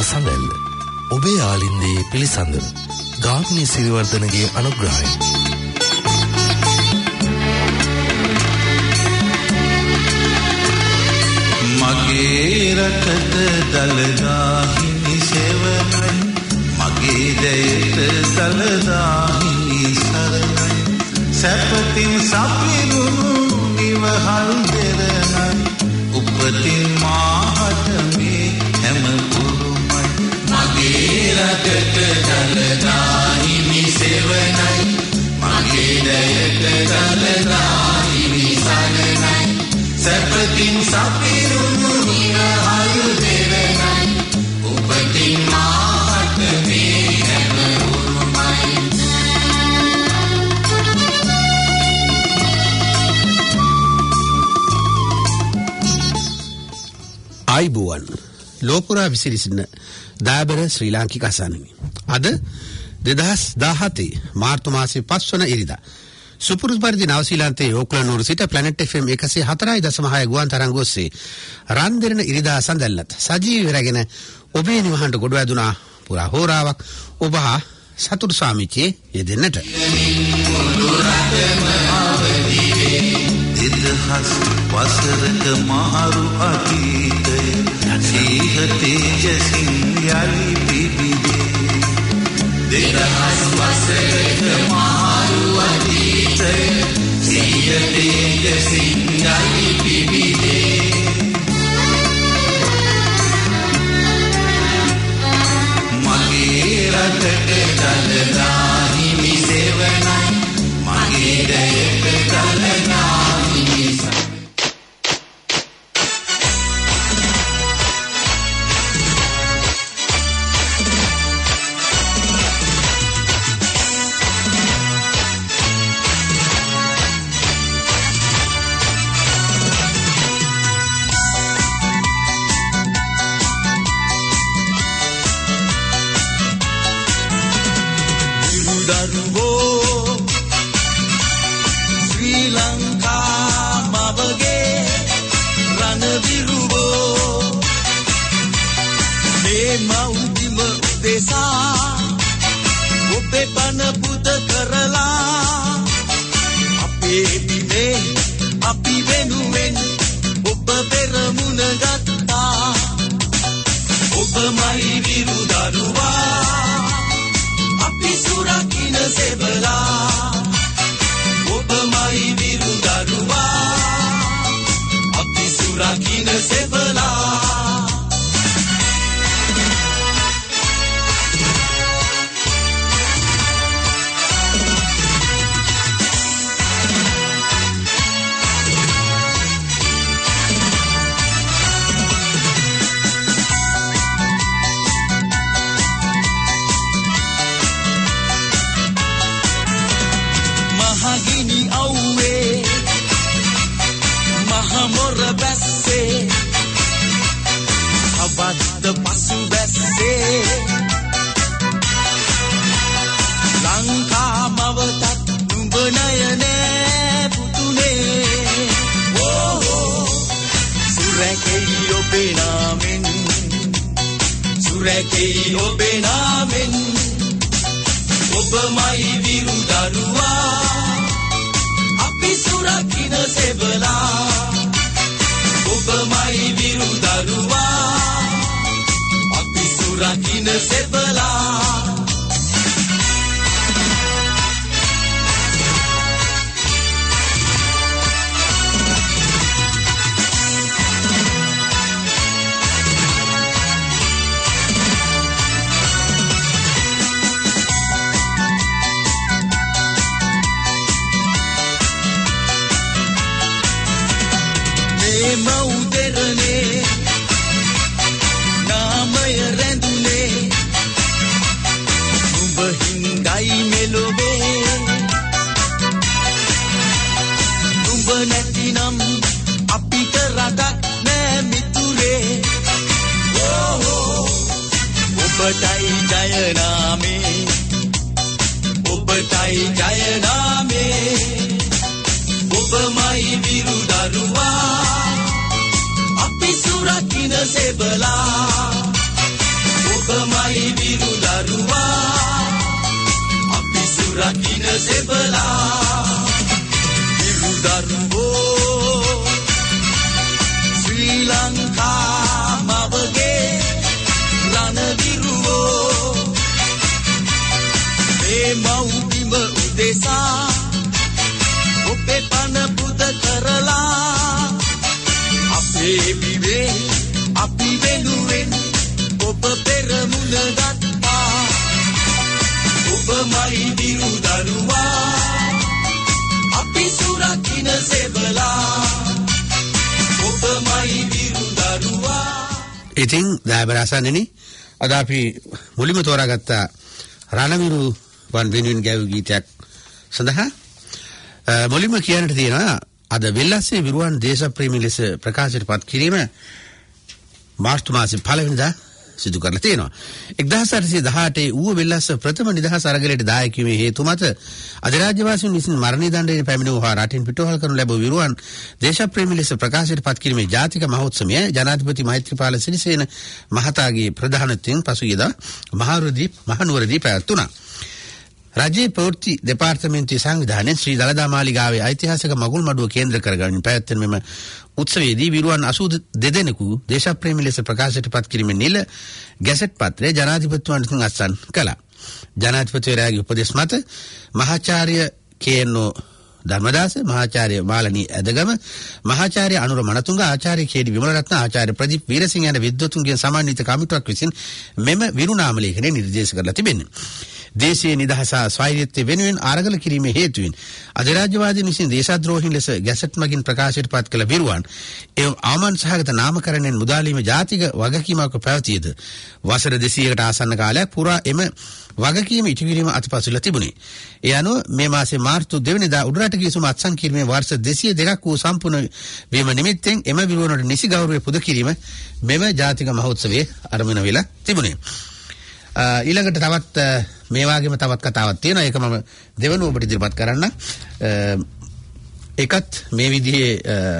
සඳල්ල ඔබේ ආලින්දේ පිළිසඳර ගාමිණී සිරිවර්ධනගේ අනුග්‍රහය. මගේ රටට දළදා හිමි සෙවණයි මගේ දැයට දළදා හිමි සරණයි සැපතින් සපිරුණු නිවහල් දෙරණයි උපතින් මාහට මේ හැම පුරුමයි මගේ රටට දළදා හිමි සෙවණයි මගේ දැයට දළදා හිමි සරණයි සැපතින් සපිරුණු නිවහල් දෙරණයි උපතින් මාහට මේ හැම පුරුමයි ආයිබෝවන් ලෝපුරා විසිරිසින්න දාබර ශ්‍රී ලාංකික අසන්නමි. අද 2017 මාර්තු මාසයේ 5 වන ඉරිදා සුපුරුදු පරිදි නවසීලන්තයේ ඕක්ලන්ඩ් නුවර සිට ප්ලැනට් FM 104.6 ගුවන් තරංග ඔස්සේ රන් දෙරණ ඉරිදා සඳල්ලත් සජීවී රැගෙන ඔබේ නිවහනට ගොඩ වැදුනා පුරා හෝරාවක් ඔබ හා සතුටු සාමිච්චේ යෙදෙන්නට. දෙදහස් වසරක මාරු අතීතය සීහ තේජසින් යලි පිබිදේ දෙදහස් වසරක මාරු අතීතය සීහ තේජසින් යලි පිබිදේ මගේ රටට දළදා හිමි සෙවණයි මගේ දැයට දළදා දරුවා අපි සුරකින්න සෙබලා විරු දරුවෝ ශ්‍රී ලංකා මවගේ රණවිරුවෝ මේ මව්බිම උදෙසා ඔබේ පන පුද කරලා අපේ පිවේ අපි වෙනුවෙන් ඔබ පෙරමුණ ගත්තා ඔබමයි විරු දරුවා අපි සුරකින්න සෙබලා ඔබමයි විරු දරුවා. ඉතින් දහබරසන්නේනි අද අපි මුලින්ම තෝරාගත්ත රණවිරු වන් වෙනුවෙන් ගැයූ ගීතයක් සඳහා මුලින්ම කියන්නට තියෙනවා අද වෙල්ලස්සේ විරුවන් දේශප්‍රේමී ලෙස ප්‍රකාශයට පත් කිරීම මාර්තු මාසයේ 1 වෙනිදා සිදු කරලා තියෙනවා. 1818 ඌව වෙල්ලස්ස ප්‍රථම නිදහස් අරගලයට දායක වීමේ හේතු මත අධිරාජ්‍යවාසීන් විසින් මරණීය දණ්ඩයෙන් පැමිණි වූ රටින් පිටුවහල් කරනු ලැබූ විරුවන් දේශප්‍රේමී ලෙස ප්‍රකාශයට පත් කිරීමේ ජාතික මහෝත්සවය ජනාධිපති මෛත්‍රීපාල සිරිසේන මහතාගේ ප්‍රධානත්වයෙන් පසුගියදා මහනුවරදී පැවැත්වුණා. රජයේ ප්‍රවෘත්ති දෙපාර්තමේන්තුවේ සංවිධානයෙන් ශ්‍රී දළදා මාලිගාවේ ඓතිහාසික මගුල් මඩුව කේන්ද්‍ර කරගෙන පැවැත්වෙන මෙම උත්සවයේදී විරුවන් 82 දෙනෙකු දේශප්‍රේමී ලෙස ප්‍රකාශයට පත් කිරීමේ නිල ගැසට් පත්‍රය ජනාධිපතිතුමන්ට අත්සන් කළා. ජනාධිපතිවරයාගේ උපදෙස් මත මහාචාර්ය කේ.එන්.ඕ. ධර්මදාස, මහාචාර්ය මාලනී ඇදගම, මහාචාර්ය අනුර මනතුංග, ආචාර්ය කේ.ඩී. විමලරත්න, ආචාර්ය ප්‍රදීප් වීරසිංහ යන විද්වතුන්ගේ සමන්විත කමිටුවක් විසින් මෙම විරුනාම ලේඛනය නිර්දේශ කරලා තිබෙනවා. දේශීය නිදහස ස්වෛරීත්වය වෙනුවෙන් ආරගල කිරීමේ හේතුවෙන් අධිරාජ්‍යවාදීන් විසින් දේශද්‍රෝහීන් ලෙස ගැසට් මගින් ප්‍රකාශයට පත් කළ විරුවන් ඒ ආමන් සහගත නාමකරණයෙන් මුදාලීම ජාතික වගකීමක් පැවතියද වසර 200කට ආසන්න කාලයක් පුරා එම වගකීම ඉටු කිරීම අතපසුලා තිබුණේ. ඒ අනුව මේ මාසයේ මාර්තු 2 වෙනිදා උඩරට ගිවිසුම අත්සන් කිරීමේ වර්ෂ 202ක් වූ සම්පූර්ණ වීම නිමිත්තෙන් එම විරුවනට නිසි ගෞරවය පුද කිරීම මෙම ජාතික මහෝත්සවයේ ආරම්භ වෙලා තිබුණේ. ඊළඟට තවත් මේ වගේම තවත් කතාවක් තියෙනවා. ඒක මම දෙවනුව ඔබට ඉදිරිපත් කරන්න. ඒකත් මේ විදිහේ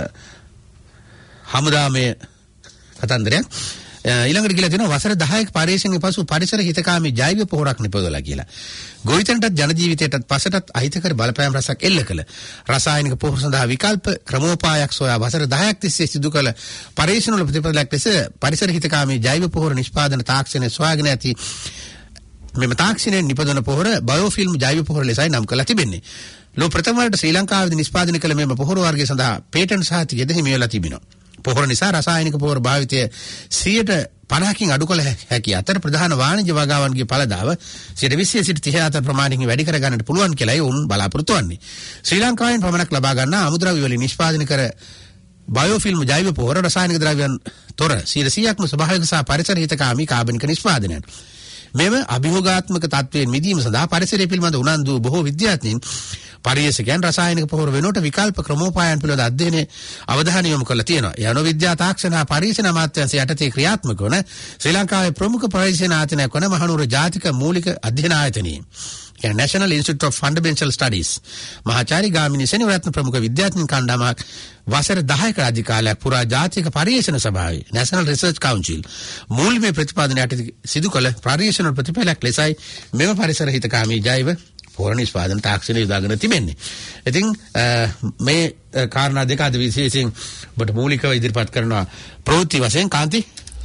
හමුදාමේ කතන්දරයක්. ඊළඟට කියලා තියෙනවා වසර 10ක පරිශ්‍රණයේ පසු පරිසර හිතකාමී ජෛව පොහොරක් නිපදවලා කියලා. ගොවිතැනටත් ජන ජීවිතයටත් පසටත් අහිතකර බලපෑම් රසක් එල්ල කළ රසායනික පොහොර සඳහා විකල්ප ක්‍රමෝපායක් සොයා වසර 10ක් තිස්සේ සිදු කළ පරීක්ෂණවල ප්‍රතිඵලයක් ලෙස පරිසර හිතකාමී ජෛව පොහොර නිෂ්පාදන තාක්ෂණය සොයාගෙන ඇති මෙම තාක්ෂණයෙන් නිපදවන පොහොර බයෝෆිල්ම් ජෛව පොහොර ලෙසයි නම් කරලා තිබෙන්නේ. ලෝ ප්‍රථම වරට ශ්‍රී ලංකාවේදී නිෂ්පාදනය කළ මෙම පොහොර වර්ගය සඳහා පේටන්ට් සහතිකයද හිමි වෙලා තිබෙනවා. පොහොර නිසා රසායනික පොහොර භාවිතය 50%කින් අඩු කළ හැකි අතර ප්‍රධාන වාණිජ්‍ය වගාවන්ගේ පළදාව 20 සිට 30 අතර ප්‍රමාණයකින් වැඩි කර ගන්නට පුළුවන් කියලායි උන් බලාපොරොත්තු වෙන්නේ. ශ්‍රී ලංකාවෙන් පමණක් ලබා ගන්නා අමුද්‍රව්‍ය වලින් නිෂ්පාදනය කර බයෝෆිල්ම් ජෛව පොහොර රසායනික ද්‍රව්‍යයන් තොර 100%ක්ම ස්වභාවික සහ පරිසර හිතකාමී කාබනික නිෂ්පාදනයන්. මෙම අභියෝගාත්මක තත්වයෙන් මිදීම සඳහා පරිසරය පිළිබඳ උනන්දු බොහෝ විද්‍යාඥයින් පරිශීලකයන් රසායනික පොහොර වෙනුවට විකල්ප ක්‍රමෝපායන් පිළිබඳ අධ්‍යයනයේ අවධානය යොමු කරලා තියෙනවා. ඒ අනුව විද්‍යා තාක්ෂණ හා පරීක්ෂණ අමාත්‍යාංශය යටතේ ක්‍රියාත්මක වන ශ්‍රී ලංකාවේ ප්‍රමුඛ පරීක්ෂණ ආයතනයක් වන මහනුවර ජාතික මූලික අධ්‍යයන ආයතනයේ National Institute of Fundamental Studies මහාචාර්ය ගාමිණී සෙනවිරත්න ප්‍රමුඛ විද්‍යාඥයින් කණ්ඩායමක් වසර 10ක රාජ්‍ය කාලයක් පුරා ජාතික පරීක්ෂණ සභාවේ National Research Council මූලික ප්‍රතිපාදන යටතේ සිදු කළ පරීක්ෂණ ප්‍රතිඵලයක් ලෙසයි මෙම පරිසර හිතකාමී ජෛව පොහොර නිෂ්පාදන තාක්ෂණය යොදාගෙන තිබෙන්නේ. ඉතින් මේ කාරණා දෙක අද විශේෂයෙන් ඔබට මූලිකව ඉදිරිපත් කරනවා ප්‍රවෘත්ති වශයෙන් කාන්ති.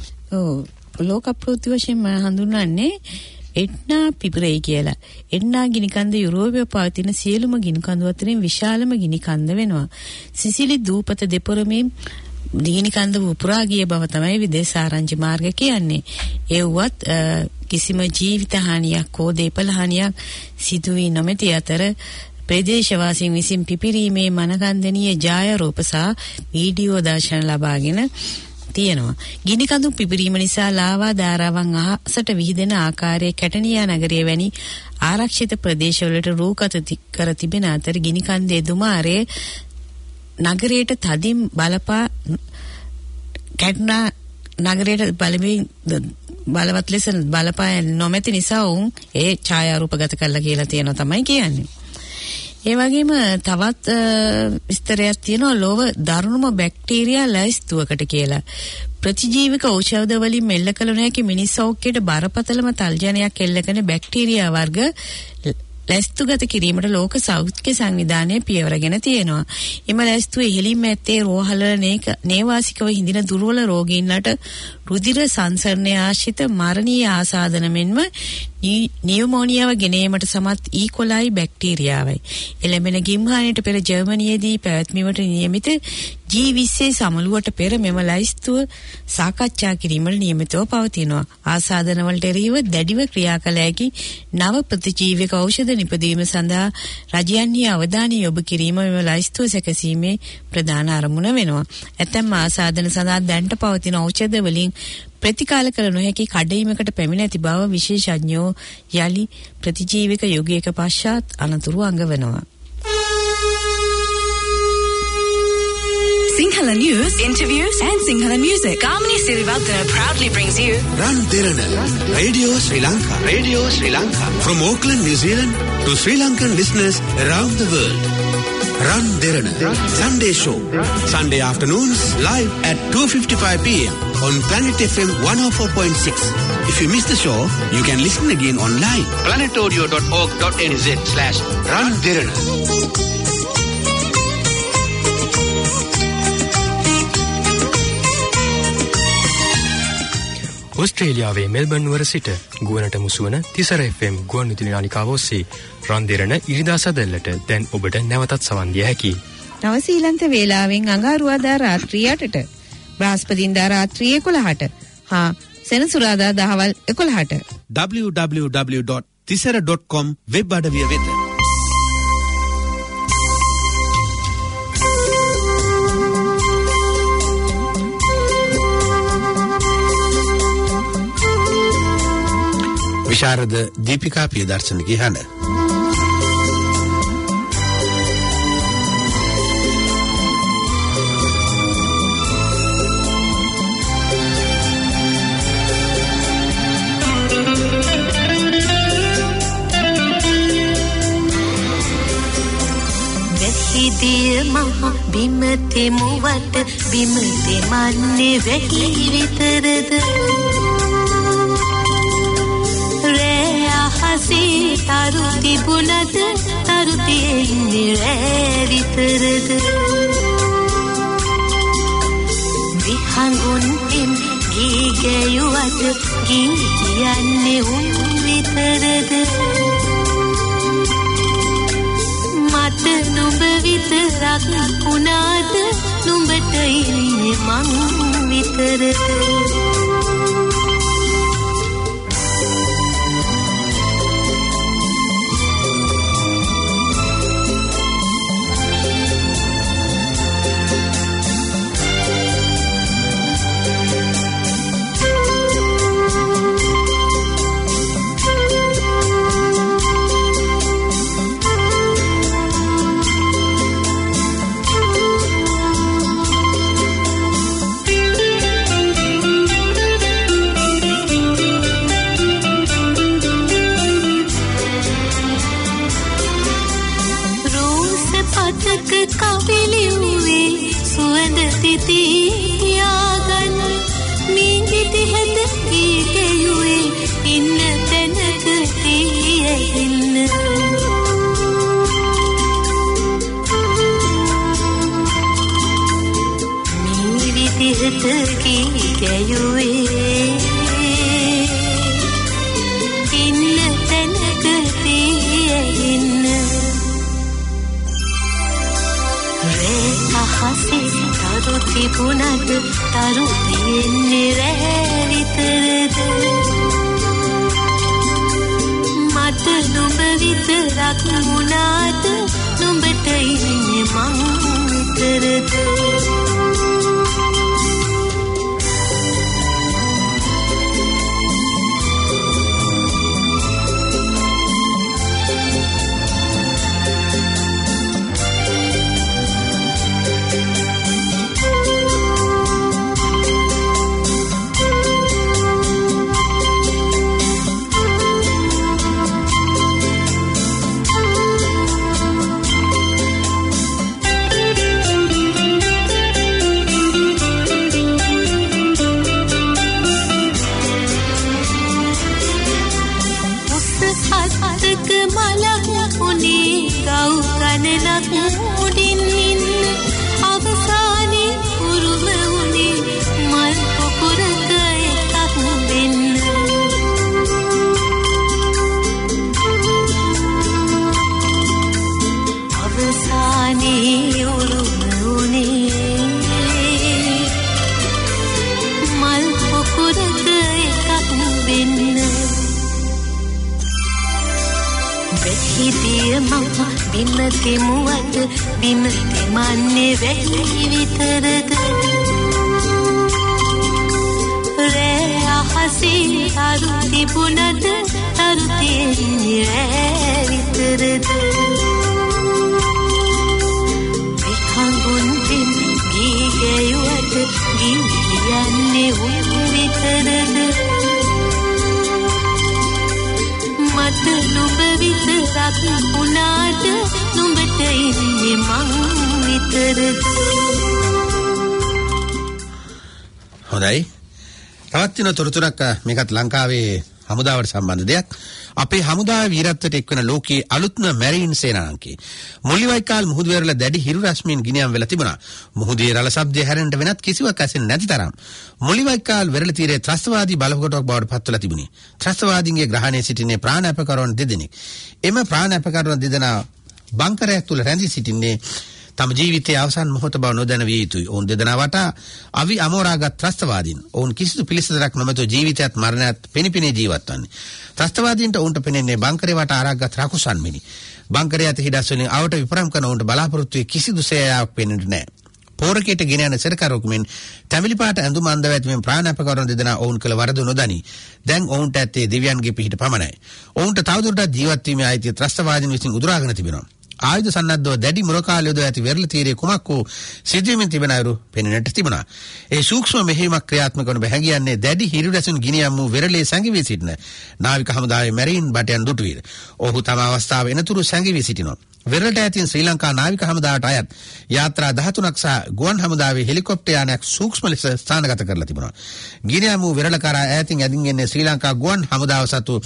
ලෝක ප්‍රවෘත්ති වශයෙන් මම හඳුන්වන්නේ එඩ්නා පිපිරෙයි කියලා. එඩ්නා ගිනිකන්ද යුරෝපයේ පවතින සියලුම ගිනිකන්ද අතරින් විශාලම ගිනිකන්ද වෙනවා. සිසිලි දූපත දෙපොරමේ ගිනිකන්ද පුරා ගිය බව තමයි විදේශ ආරංචි මාර්ග කියන්නේ. ඒවත් කිසිම ජීවිත හානියක් හෝ දේපල හානියක් සිදු වී නොමැති අතර ප්‍රදේශවාසීන් විසින් පිපිරීමේ මනකන්දනීය ඡායාරූප සහ වීඩියෝ දර්ශන ලබාගෙන තියෙනවා. ගිනිකඳු පිපිරීම නිසා ලාවා ධාරාවන් අහසට විහිදෙන ආකාරයේ කැටනියා නගරය වැනි ආරක්ෂිත ප්‍රදේශවලට රූකත කර තිබෙන අතර ගිනිකන්දේ දුමාරයේ නගරයට තදින් බලපා කැටනා නගරයට බලවත් ලෙස බලපා නොමැති නිසා උන් ඒ ඡායාරූපගත කළා කියලා තියෙනවා තමයි කියන්නේ. ඒ වගේම තවත් විස්තරයක් තියෙනවා ලෝව දරුණුම බැක්ටීරියා ලැයිස්තුවකට කියලා. ප්‍රතිජීවක ඖෂධ වලින් මෙල්ල කළ නොහැකි මිනිස් සෞඛ්‍යයට බරපතලම තල්ජනයක් එල්ල කරන බැක්ටීරියා වර්ග ලැස්තුගත කිරීමට ලෝක සෞඛ්‍ය සංවිධානය පියවරගෙන තියෙනවා. එම ලැස්තුව ඉහළින්ම ඇත්තේ රෝහල නේවාසිකව හිඳින දුර්වල රෝගීන්ලට රුධිර සංසරණය ආශ්‍රිත මරණීය ආසාදන මෙන්ම නියුමෝනියාව ගෙනීමට සමත් ඊකොලයි බැක්ටීරියාවයි. එළඹෙන ගිම්හානයට පෙර ජර්මනියේදී පැවැත්මීමට නියමිත G20 සමුළුවට පෙර මෙම ලැයිස්තුව සාකච්ඡා කිරීමට නියමිතව පවතිනවා. ආසාදන වලට එරෙහිව දැඩිව ක්‍රියා කළ හැකි නව ප්‍රතිජීවක ඖෂධ නිපදවීම සඳහා රජයන්හි අවධානය යොමු කිරීම මෙම ලැයිස්තුව සැකසීමේ ප්‍රධාන අරමුණ වෙනවා. ඇතැම් ආසාදන සඳහා දැනට පවතින ඖෂධ වලින් ප්‍රතිකාල කළ නොහැකි කඩයිමකට පැමිණ ඇති බව විශේෂඥයෝ යලි ප්‍රතිජීවක යුගයක පශ්චාත් අනතුරු අඟවනවා. Sinhala news, interviews and Sinhala music. Kamini Sirivaddana proudly brings you Ran Derana, Radio Sri Lanka. Radio Sri Lanka. From Auckland, New Zealand to Sri Lankan listeners around the world. Ran Derana, Sunday show. Sunday afternoons live at 2:55 p.m. on Planet FM 104.6. If you miss the show, you can listen again online. planetaudio.org.nz/Ran Derana. ඔස්ට්‍රේලියාවේ Melbourne නුවර සිට ගුවනට මුසුවන Thisara FM ගුවන්විදුලි නාලිකාව ඔස්සේ රන් දෙරණ ඉරිදා සදල්ලට දැන් ඔබට නැවතත් සවන් දිය හැකියි. නවසීලන්ත වේලාවෙන් අඟහරුවාදා රාත්‍රී 8ට, බ්‍රහස්පතින්දා රාත්‍රී 11ට හා සෙනසුරාදා දහවල් 11ට www.tisara.com වෙබ් අඩවිය වෙත. විශාරද දීපිකා පියදර්ශනගේ හඬ. වැහිදිය මහ බිමතෙ මුවට බිමතෙ මන්නේ වැකි විතරද හසී තරු තිබුණද තරු තියෙන්නේ රෑ විතරද විහඟුන් එම් ගී ගැයුවට ගී කියන්නේ උන් විතරද මට නුඹ විතරක් වුණාද නුඹට ඉන්නේ මං විතරද බිම තෙමුවට බිම තෙමන්නේ වෙයි විතරද රෑ අහසේ අරු තිබුණද අරු තියෙන්නේ විතරද විහංගුන් පින් ගී ගැයුවට ගී කියන්නේ උන් විතරද මට නුඹ විතරක් උනාට නුඹට ඉන්නේ මං විතරද හොඳයි තවත් වෙන තොරතුරක් මේකත් ලංකාවේ හමුදාවට සම්බන්ධ දෙයක් අපේ හමුදාවේ වීරත්වයට එක්වන ලෝකයේ අලුත්ම මැරීන් සේනාංකේ මුල්ලිවයිකාල් මුහුදු වෙරළ දැඩි හිරු රශ්මියෙන් ගිනියම් වෙලා තිබුණා. මුහුදේ රළ ශබ්දය හැරෙන්නට වෙනත් කිසිවක් ඇසෙන්නේ නැති තරම් මුල්ලිවයිකාල් වෙරළ තීරයේ ත්‍රස්තවාදී බලකොටුවක් බවට පත් වෙලා තිබුණේ. ත්‍රස්තවාදීන්ගේ ග්‍රහණයේ සිටින්නේ ප්‍රාණ අපකරන දෙදෙනෙක්. එම ප්‍රාණ අපකරන දෙදෙනා බංකරයක් තුල රැඳී සිටින්නේ තම ජීවිතයේ අවසන් මොහොත බව නොදැන විය යුතුයි. ඔවුන් දෙදෙනා වටා අවි අමෝරාගත් ත්‍රස්තවාදීන්. ඔවුන් කිසිදු පිළිසඳරක් නොමැතිව ජීවිතයත් මරණයත් පෙනිපෙනී ජීවත් වන්නේ. ත්‍රස්තවාදීන්ට ඔවුන්ට පෙනෙන්නේ බංකරේ වටා ආරක්ගත් රකුසන් මිනි. බංකරේ ඇති හිඩස් වලින් අවට විපරම් කරන ඔවුන්ට බලාපොරොත්තු වී කිසිදු සේයාවක් පෙනෙන්නේ නැහැ. පෝරකයට ගෙන යන සරකරුක් මෙන් තැමිලි පාට ඇඳුම් අඳව ඇති මෙන් ප්‍රාණ අපකරන දෙදෙනා ඔවුන් කළ වරද නොදනි. දැන් ඔවුන්ට ඇත්තේ දෙවියන්ගේ පිහිට පමණයි. ඔවුන්ට තවදුරටත් ජීවත් වීමේ අයිතිය ත්‍රස්තවාදීන් විසින් උදුරාගෙන තිබෙනවා. ආයුධ සන්නද්ධව දැඩි මුරකාල යොදවා ඇති වෙරළ තීරයේ කුමක් වූ සිදුවීමෙන් තිබෙන අයුරු පෙනෙන්නට තිබුණා. ඒ සූක්ෂම මෙහෙයුමක් ක්‍රියාත්මක වන බැහැගියන්නේ දැඩි හිරු රැසුන් ගිනියම් වූ වෙරළේ සැඟවී සිටින නාවික හමුදාවේ මැරීන් බටයන් දුටුවීර. ඔහු තම අවස්ථාව එනතුරු සැඟවී සිටිනවා. වෙරළට ඇතින් ශ්‍රී ලංකා නාවික හමුදාවට අයත් යාත්‍රා 13ක් සහ ගුවන් හමුදාවේ හෙලිකොප්ටර් යානයක් සූක්ෂම ලෙස ස්ථානගත කරලා තිබුණා. ගිනියම් වූ වෙරළ කරා ඈතින් ඇදින් එන්නේ ශ්‍රී ලංකා ගුවන් හමුදාව සතු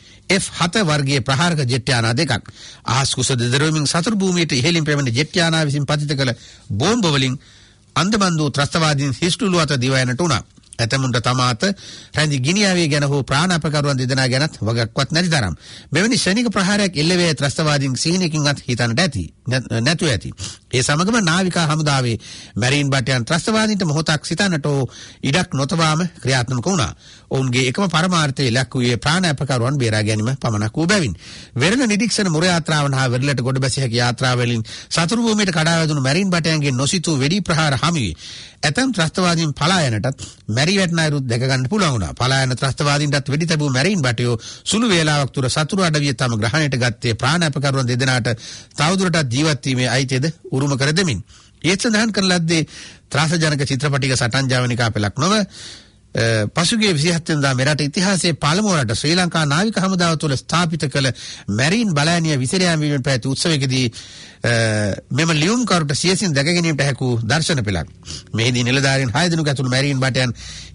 F7 වර්ගයේ ප්‍රහාරක ජෙට් යානා දෙකක් අහස් කුස දෙදරුවමින් සතුරු භූමියට ඉහළින් පැමිණ ජෙට් යානා විසින් පතිත කළ බෝම්බ වලින් අන්දබන්දු ත්‍රස්තවාදීන් හිස්ටුළු අත දිවයනට උනා. ඇතමුන්ට තමාත රැඳි ගිනියාවේ ගැන හෝ ප්‍රාණ අපකරුවන් දෙදෙනා ගැනත් වගක්වත් නැති තරම් මෙවැනි ශනික ප්‍රහාරයක් එල්ලවේ ත්‍රස්තවාදීන් සිහිනකින්වත් හිතන්නට ඇති නැතුව ඇති. ඒ සමගම නාවිකා හමුදාවේ මැරීන් බටයන් ත්‍රස්තවාදීන්ට මොහොතක් සිතන්නට ඉඩක් නොතවාම ක්‍රියාත්මක වුණා. ඔවුන්ගේ එකම පරමාර්ථය ලැක්වුවේ ප්‍රාණ අපකරුවන් බේරා ගැනීම පමණක් වූ බැවින් වෙරළ නිරීක්ෂණ මුර යාත්‍රාවන් හා වෙරළට ගොඩ බැසිය හැකි යාත්‍රාවලින් සතුරු භූමියට කඩා වැදුණු මැරීන් බටයන්ගේ නොසිතූ වෙඩි ප්‍රහාර හමුවේ ඇතම් ත්‍රස්තවාදීන් පලා යනටත් මැරි වැටෙන අයුරු දැක ගන්න පුළුවන් වුණා. පලා යන ත්‍රස්තවාදීන්ටත් වෙඩි තැබූ මැරීන් බටයෝ සුළු වේලාවක් තුර සතුරු අඩවිය තම ග්‍රහණයට ගත්තේ ප්‍රාණ අපකරුවන් දෙදෙනාට තවදුරටත් ජීවත් වීමේ අයිතියද උරුම කර දෙමින්. ඒත් සඳහන් කරන ලද්දේ ත්‍රාසජනක චිත්‍රපටික සටන් ජවනිකා පෙළක් නොව පසුගිය 27 වෙනිදා මෙරට ඉතිහාසයේ පළමු වරට ශ්‍රී ලංකා නාවික හමුදාව තුළ ස්ථාපිත කළ මැරීන් බලයනිය විසිරයාම වීමෙන් පැවති උත්සවයකදී මෙම ලියුම් කරුට සියසින් දැක ගැනීමට හැකු දර්ශන පෙළක්. මෙහිදී නිලධාරීන් 6 දෙනෙකු ඇතුළු මැරීන් බටයන්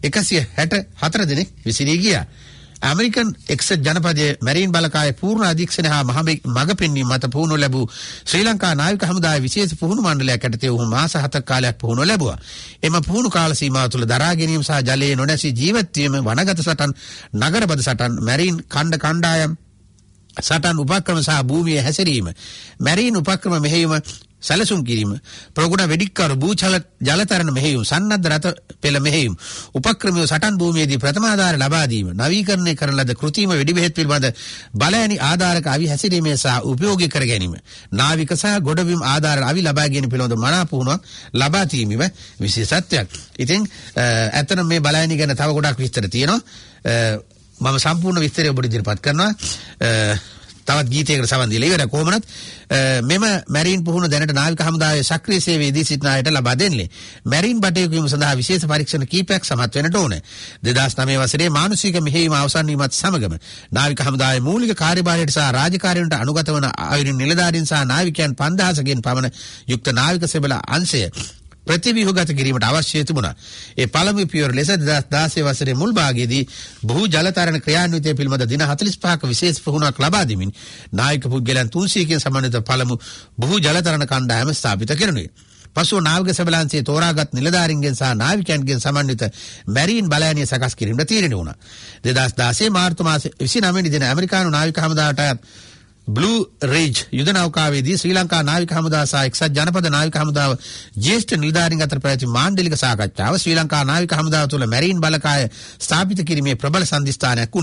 164 දෙනෙක් විසිරී ගියා. ඇමරිකන් එක්සත් ජනපදයේ මැරීන් බලකායේ පූර්ණ අධීක්ෂණය හා මග පෙන්වීම මත පුහුණුව ලැබූ ශ්‍රී ලංකා නාවික හමුදාවේ විශේෂ පුහුණු මණ්ඩලයක් යටතේ ඔහු මාස 7ක කාලයක් පුහුණුව ලැබුවා. එම පුහුණු කාල සීමාව තුළ දරා ගැනීම සහ ජලයේ නොනැසී ජීවත් වීම, වනගත සටන්, නගරබද සටන්, මැරීන් ඛණ්ඩ කණ්ඩායම් සටන් උපක්‍රම සහ භූමියේ හැසිරීම, මැරීන් උපක්‍රම මෙහෙයුම සැලසුම් කිරීම, ප්‍රගුණ වෙඩික්කරු භූජල ජලතරණ මෙහෙයුම්, සන්නද්ධ රථ පෙළ මෙහෙයුම්, උපක්‍රමීය සටන් භූමියේදී ප්‍රථමාධාර ලබා දීම, නවීකරණය කරන ලද කෘත්‍රිම වෙඩි බෙහෙත් පිළිබඳ බලයනි ආධාරක අවි හැසිරීමේ සහ උපයෝගී කර ගැනීම, නාවික සහ ගොඩබිම් ආධාර අවි ලබා ගැනීම පිළිබඳ මනා පුහුණුවක් ලබා දීමීම විශේෂත්වයක්. ඉතින් ඇත්තටම මේ බලයනි ගැන තව ගොඩක් විස්තර තියෙනවා. මම සම්පූර්ණ විස්තරය ඔබට ඉදිරිපත් කරනවා. තවත් ගීතයකට සවන් දීලා ඉවර කොහොමනත් මෙම මැරීන් පුහුණුව දැනට නාවික හමුදාවේ සක්‍රීය සේවයේදී සිටින අයට ලබා දෙන්නේ. මැරීන් බටයකීම සඳහා විශේෂ පරීක්ෂණ කීපයක් සමත් වෙන්නට ඕනේ. 2009 වසරේ මානසික මෙහෙයීම අවසන් වීමත් සමගම නාවික හමුදාවේ මූලික කාර්යභාරයට සහ රාජකාරියන්ට අනුගත වන අයුරින් නිලධාරීන් සහ නාවිකයන් 5000කින් පමණ යුක්ත නාවික සෙබළ අංශය ප්‍රතිව්‍යුහගත කිරීමට අවශ්‍ය තිබුණා. ඒ පළමු පියවර ලෙස 2016 වසරේ මුල් භාගයේදී බහු ජලතරණ ක්‍රියාන්විතය පිළිබඳ දින 45ක විශේෂ පුහුණුවක් ලබා දෙමින් නාවික පුද්ගලයන් 300කින් සමන්විත පළමු බහු ජලතරණ කණ්ඩායම ස්ථාපිත කෙරුණේ. පසුව නාවික සෙබළාංශයේ තෝරාගත් නිලධාරීන්ගෙන් සහ නාවිකයන්ගෙන් සමන්විත මැරීන් බලයනිය සකස් කිරීමට තීරණය වුණා. 2016 මාර්තු මාසයේ 29 වෙනි දින ඇමරිකානු නාවික හමුදාවට බ්ලූ රේජ් යුද නෞකාවේදී ශ්‍රී ලංකා නාවික හමුදාව සහ එක්සත් ජනපද නාවික හමුදාව ජ්‍යෙෂ්ඨ නිලධාරීන් අතර පැවති මාණ්ඩලික සාකච්ඡාව ශ්‍රී ලංකා නාවික හමුදාව තුළ මැරීන් බලකාය ස්ථාපිත කිරීමේ ප්‍රබල සන්ධිස්ථානයක් වුණා.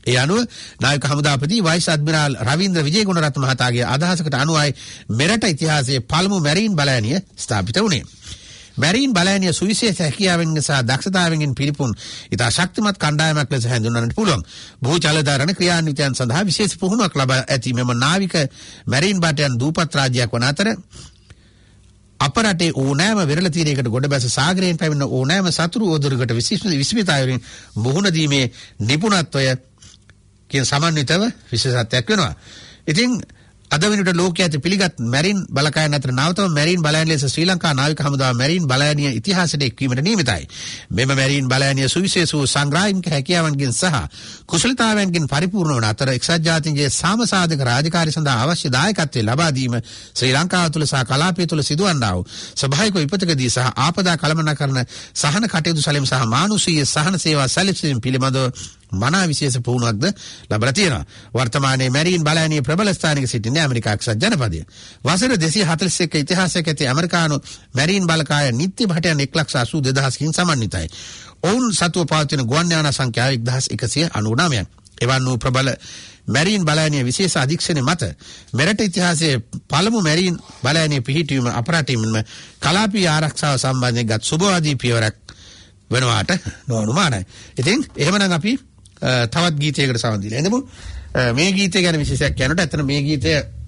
ඒ අනුව නායක හමුදාපති වයිස් අද්මිරාල් රවීන්ද්‍ර විජේගුණරත්න මහතාගේ අදහසකට අනුවයි මෙරට ඉතිහාසයේ පළමු මැරීන් බලෑනිය ස්ථාපිත වුණේ. මැරීන් බලෑනිය සුවිශේෂ හැකියාවෙන් සහ දක්ෂතාවයෙන් පිරිපුන් ඉතා ශක්තිමත් කණ්ඩායමක් ලෙස හැඳින්වන්නට පුළුවන්. භූචලධාරණ ක්‍රියාන්විතයන් සඳහා විශේෂ පුහුණුවක් ලබා ඇති මෙම නාවික මැරීන් බටයන් දූපත් රාජ්‍යයක් වන අතර අප රටේ ඕනෑම වෙරළ තීරයකට ගොඩ බැස සාගරයෙන් පැමිණෙන ඕනෑම සතුරු ඕදුරකට විශ්මිතයවරින් මුහුණ දීමේ නිපුණත්වය කියන සමන්විතව විශේෂත්වයක් වෙනවා. ඉතින් අද වෙනට ලෝකයේ ඇති පිළිගත් මැරීන් බලකායන් අතර නවතම මැරීන් බලයන් ලෙස ශ්‍රී ලංකා නාවික හමුදාව මැරීන් බලයනිය ඉතිහාසයට එක්වීමට නියමිතයි. මෙම මැරීන් බලයනිය සුවිශේෂ වූ සංග්‍රාමික හැකියාවන්ගෙන් සහ කුසලතාවයන්ගෙන් පරිපූර්ණ වන අතර එක්සත් ජාතීන්ගේ සාමසාධක රාජකාරී සඳහා අවශ්‍ය දායකත්වය ලබා දීම ශ්‍රී ලංකාව තුළ සහ කලාපය තුළ සිදුවන්නා වූ ස්වභාවික විපතකදී සහ ආපදා කළමනාකරන සහන කටයුතු සැලීම සහ මානුෂීය සහන සේවා සැලසීම පිළිබඳව මනා විශේෂ පුහුණුවක්ද ලැබලා තියෙනවා. වර්තමානයේ මැරීන් බලයනිය ප්‍රබල ස්ථානයක සිටින ඇමරිකා එක්සත් ජනපදය. වසර 241 ඉතිහාසයක ඇති ඇමරිකානු මැරීන් බලකාය නිත්‍ය භටයන් 1,82,000කින් සමන්විතයි. ඔවුන් සතුව පවතින ගුවන් යාන සංඛ්‍යාව 1,199ක්. එවන් වූ ප්‍රබල මැරීන් බලයනිය විශේෂ අධීක්ෂණය මත මෙරට ඉතිහාසයේ පළමු මැරීන් බලයනිය පිහිටීම අපරාටීමම කලාපීය ආරක්ෂාව සම්බන්ධයෙන් ගත් සුබවාදී පියවරක් වෙනවාට නොඅනුමානයි. ඉතින් එහෙමනම් අපි තවත් ගීතයකට සවන් දීලා එඳමු. මේ ගීතය ගැන විශේෂයක් කියනකොට ඇත්තට මේ ගීතය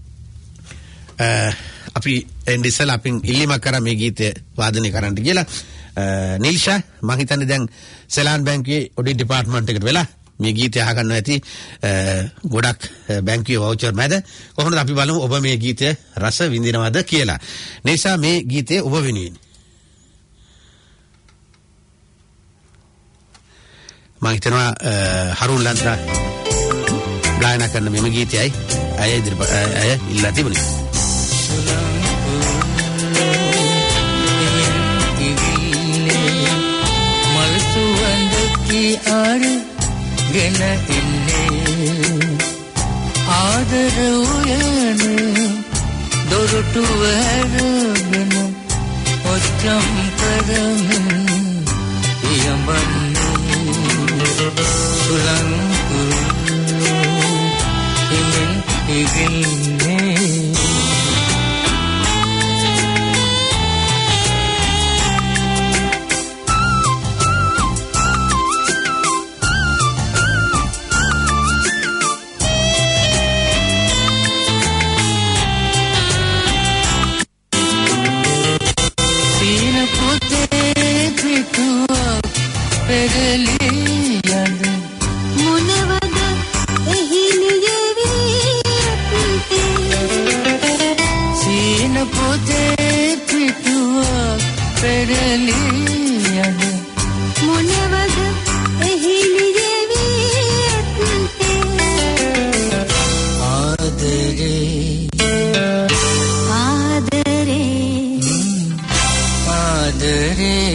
අපි එන්ඩිසල් අපින් ඉල්ලීමක් කරා මේ ගීතය වාදනය කරන්න කියලා. නිල්ෂා මම හිතන්නේ දැන් සෙලාන් බැංකුවේ ඔඩිට් ඩිපාර්ට්මන්ට් එකට වෙලා මේ ගීතය අහගන්නවා ඇති ගොඩක් බැංකුවේ වවුචර් මැද. කොහොමද අපි බලමු ඔබ මේ ගීතය රස විඳිනවද කියලා. නිසා මේ ගීතය ඔබ වෙනුවෙන් මම හිතනවා හරුන් ලන්ත්‍රා ගායනා කරන මෙම ගීතයයි අය ඉල්ලා තිබුණේ. මල් සුවඳකි අරගෙන ඉන්නේ ආදර උයන දොරටු වැරගෙන ඔච්චම් කරමින් යඹන්නේ සුලංකු හිමින් ඉගින්නේ සීන පුතේ පිටුවක් පෙරලියද මොනවද එහිලියවී අපිටේ සීන පුතේ පිටුවක් පෙරලියද මොනවද එහිලියවී අපිටේ ආදරේ ආදරේ ආදරේ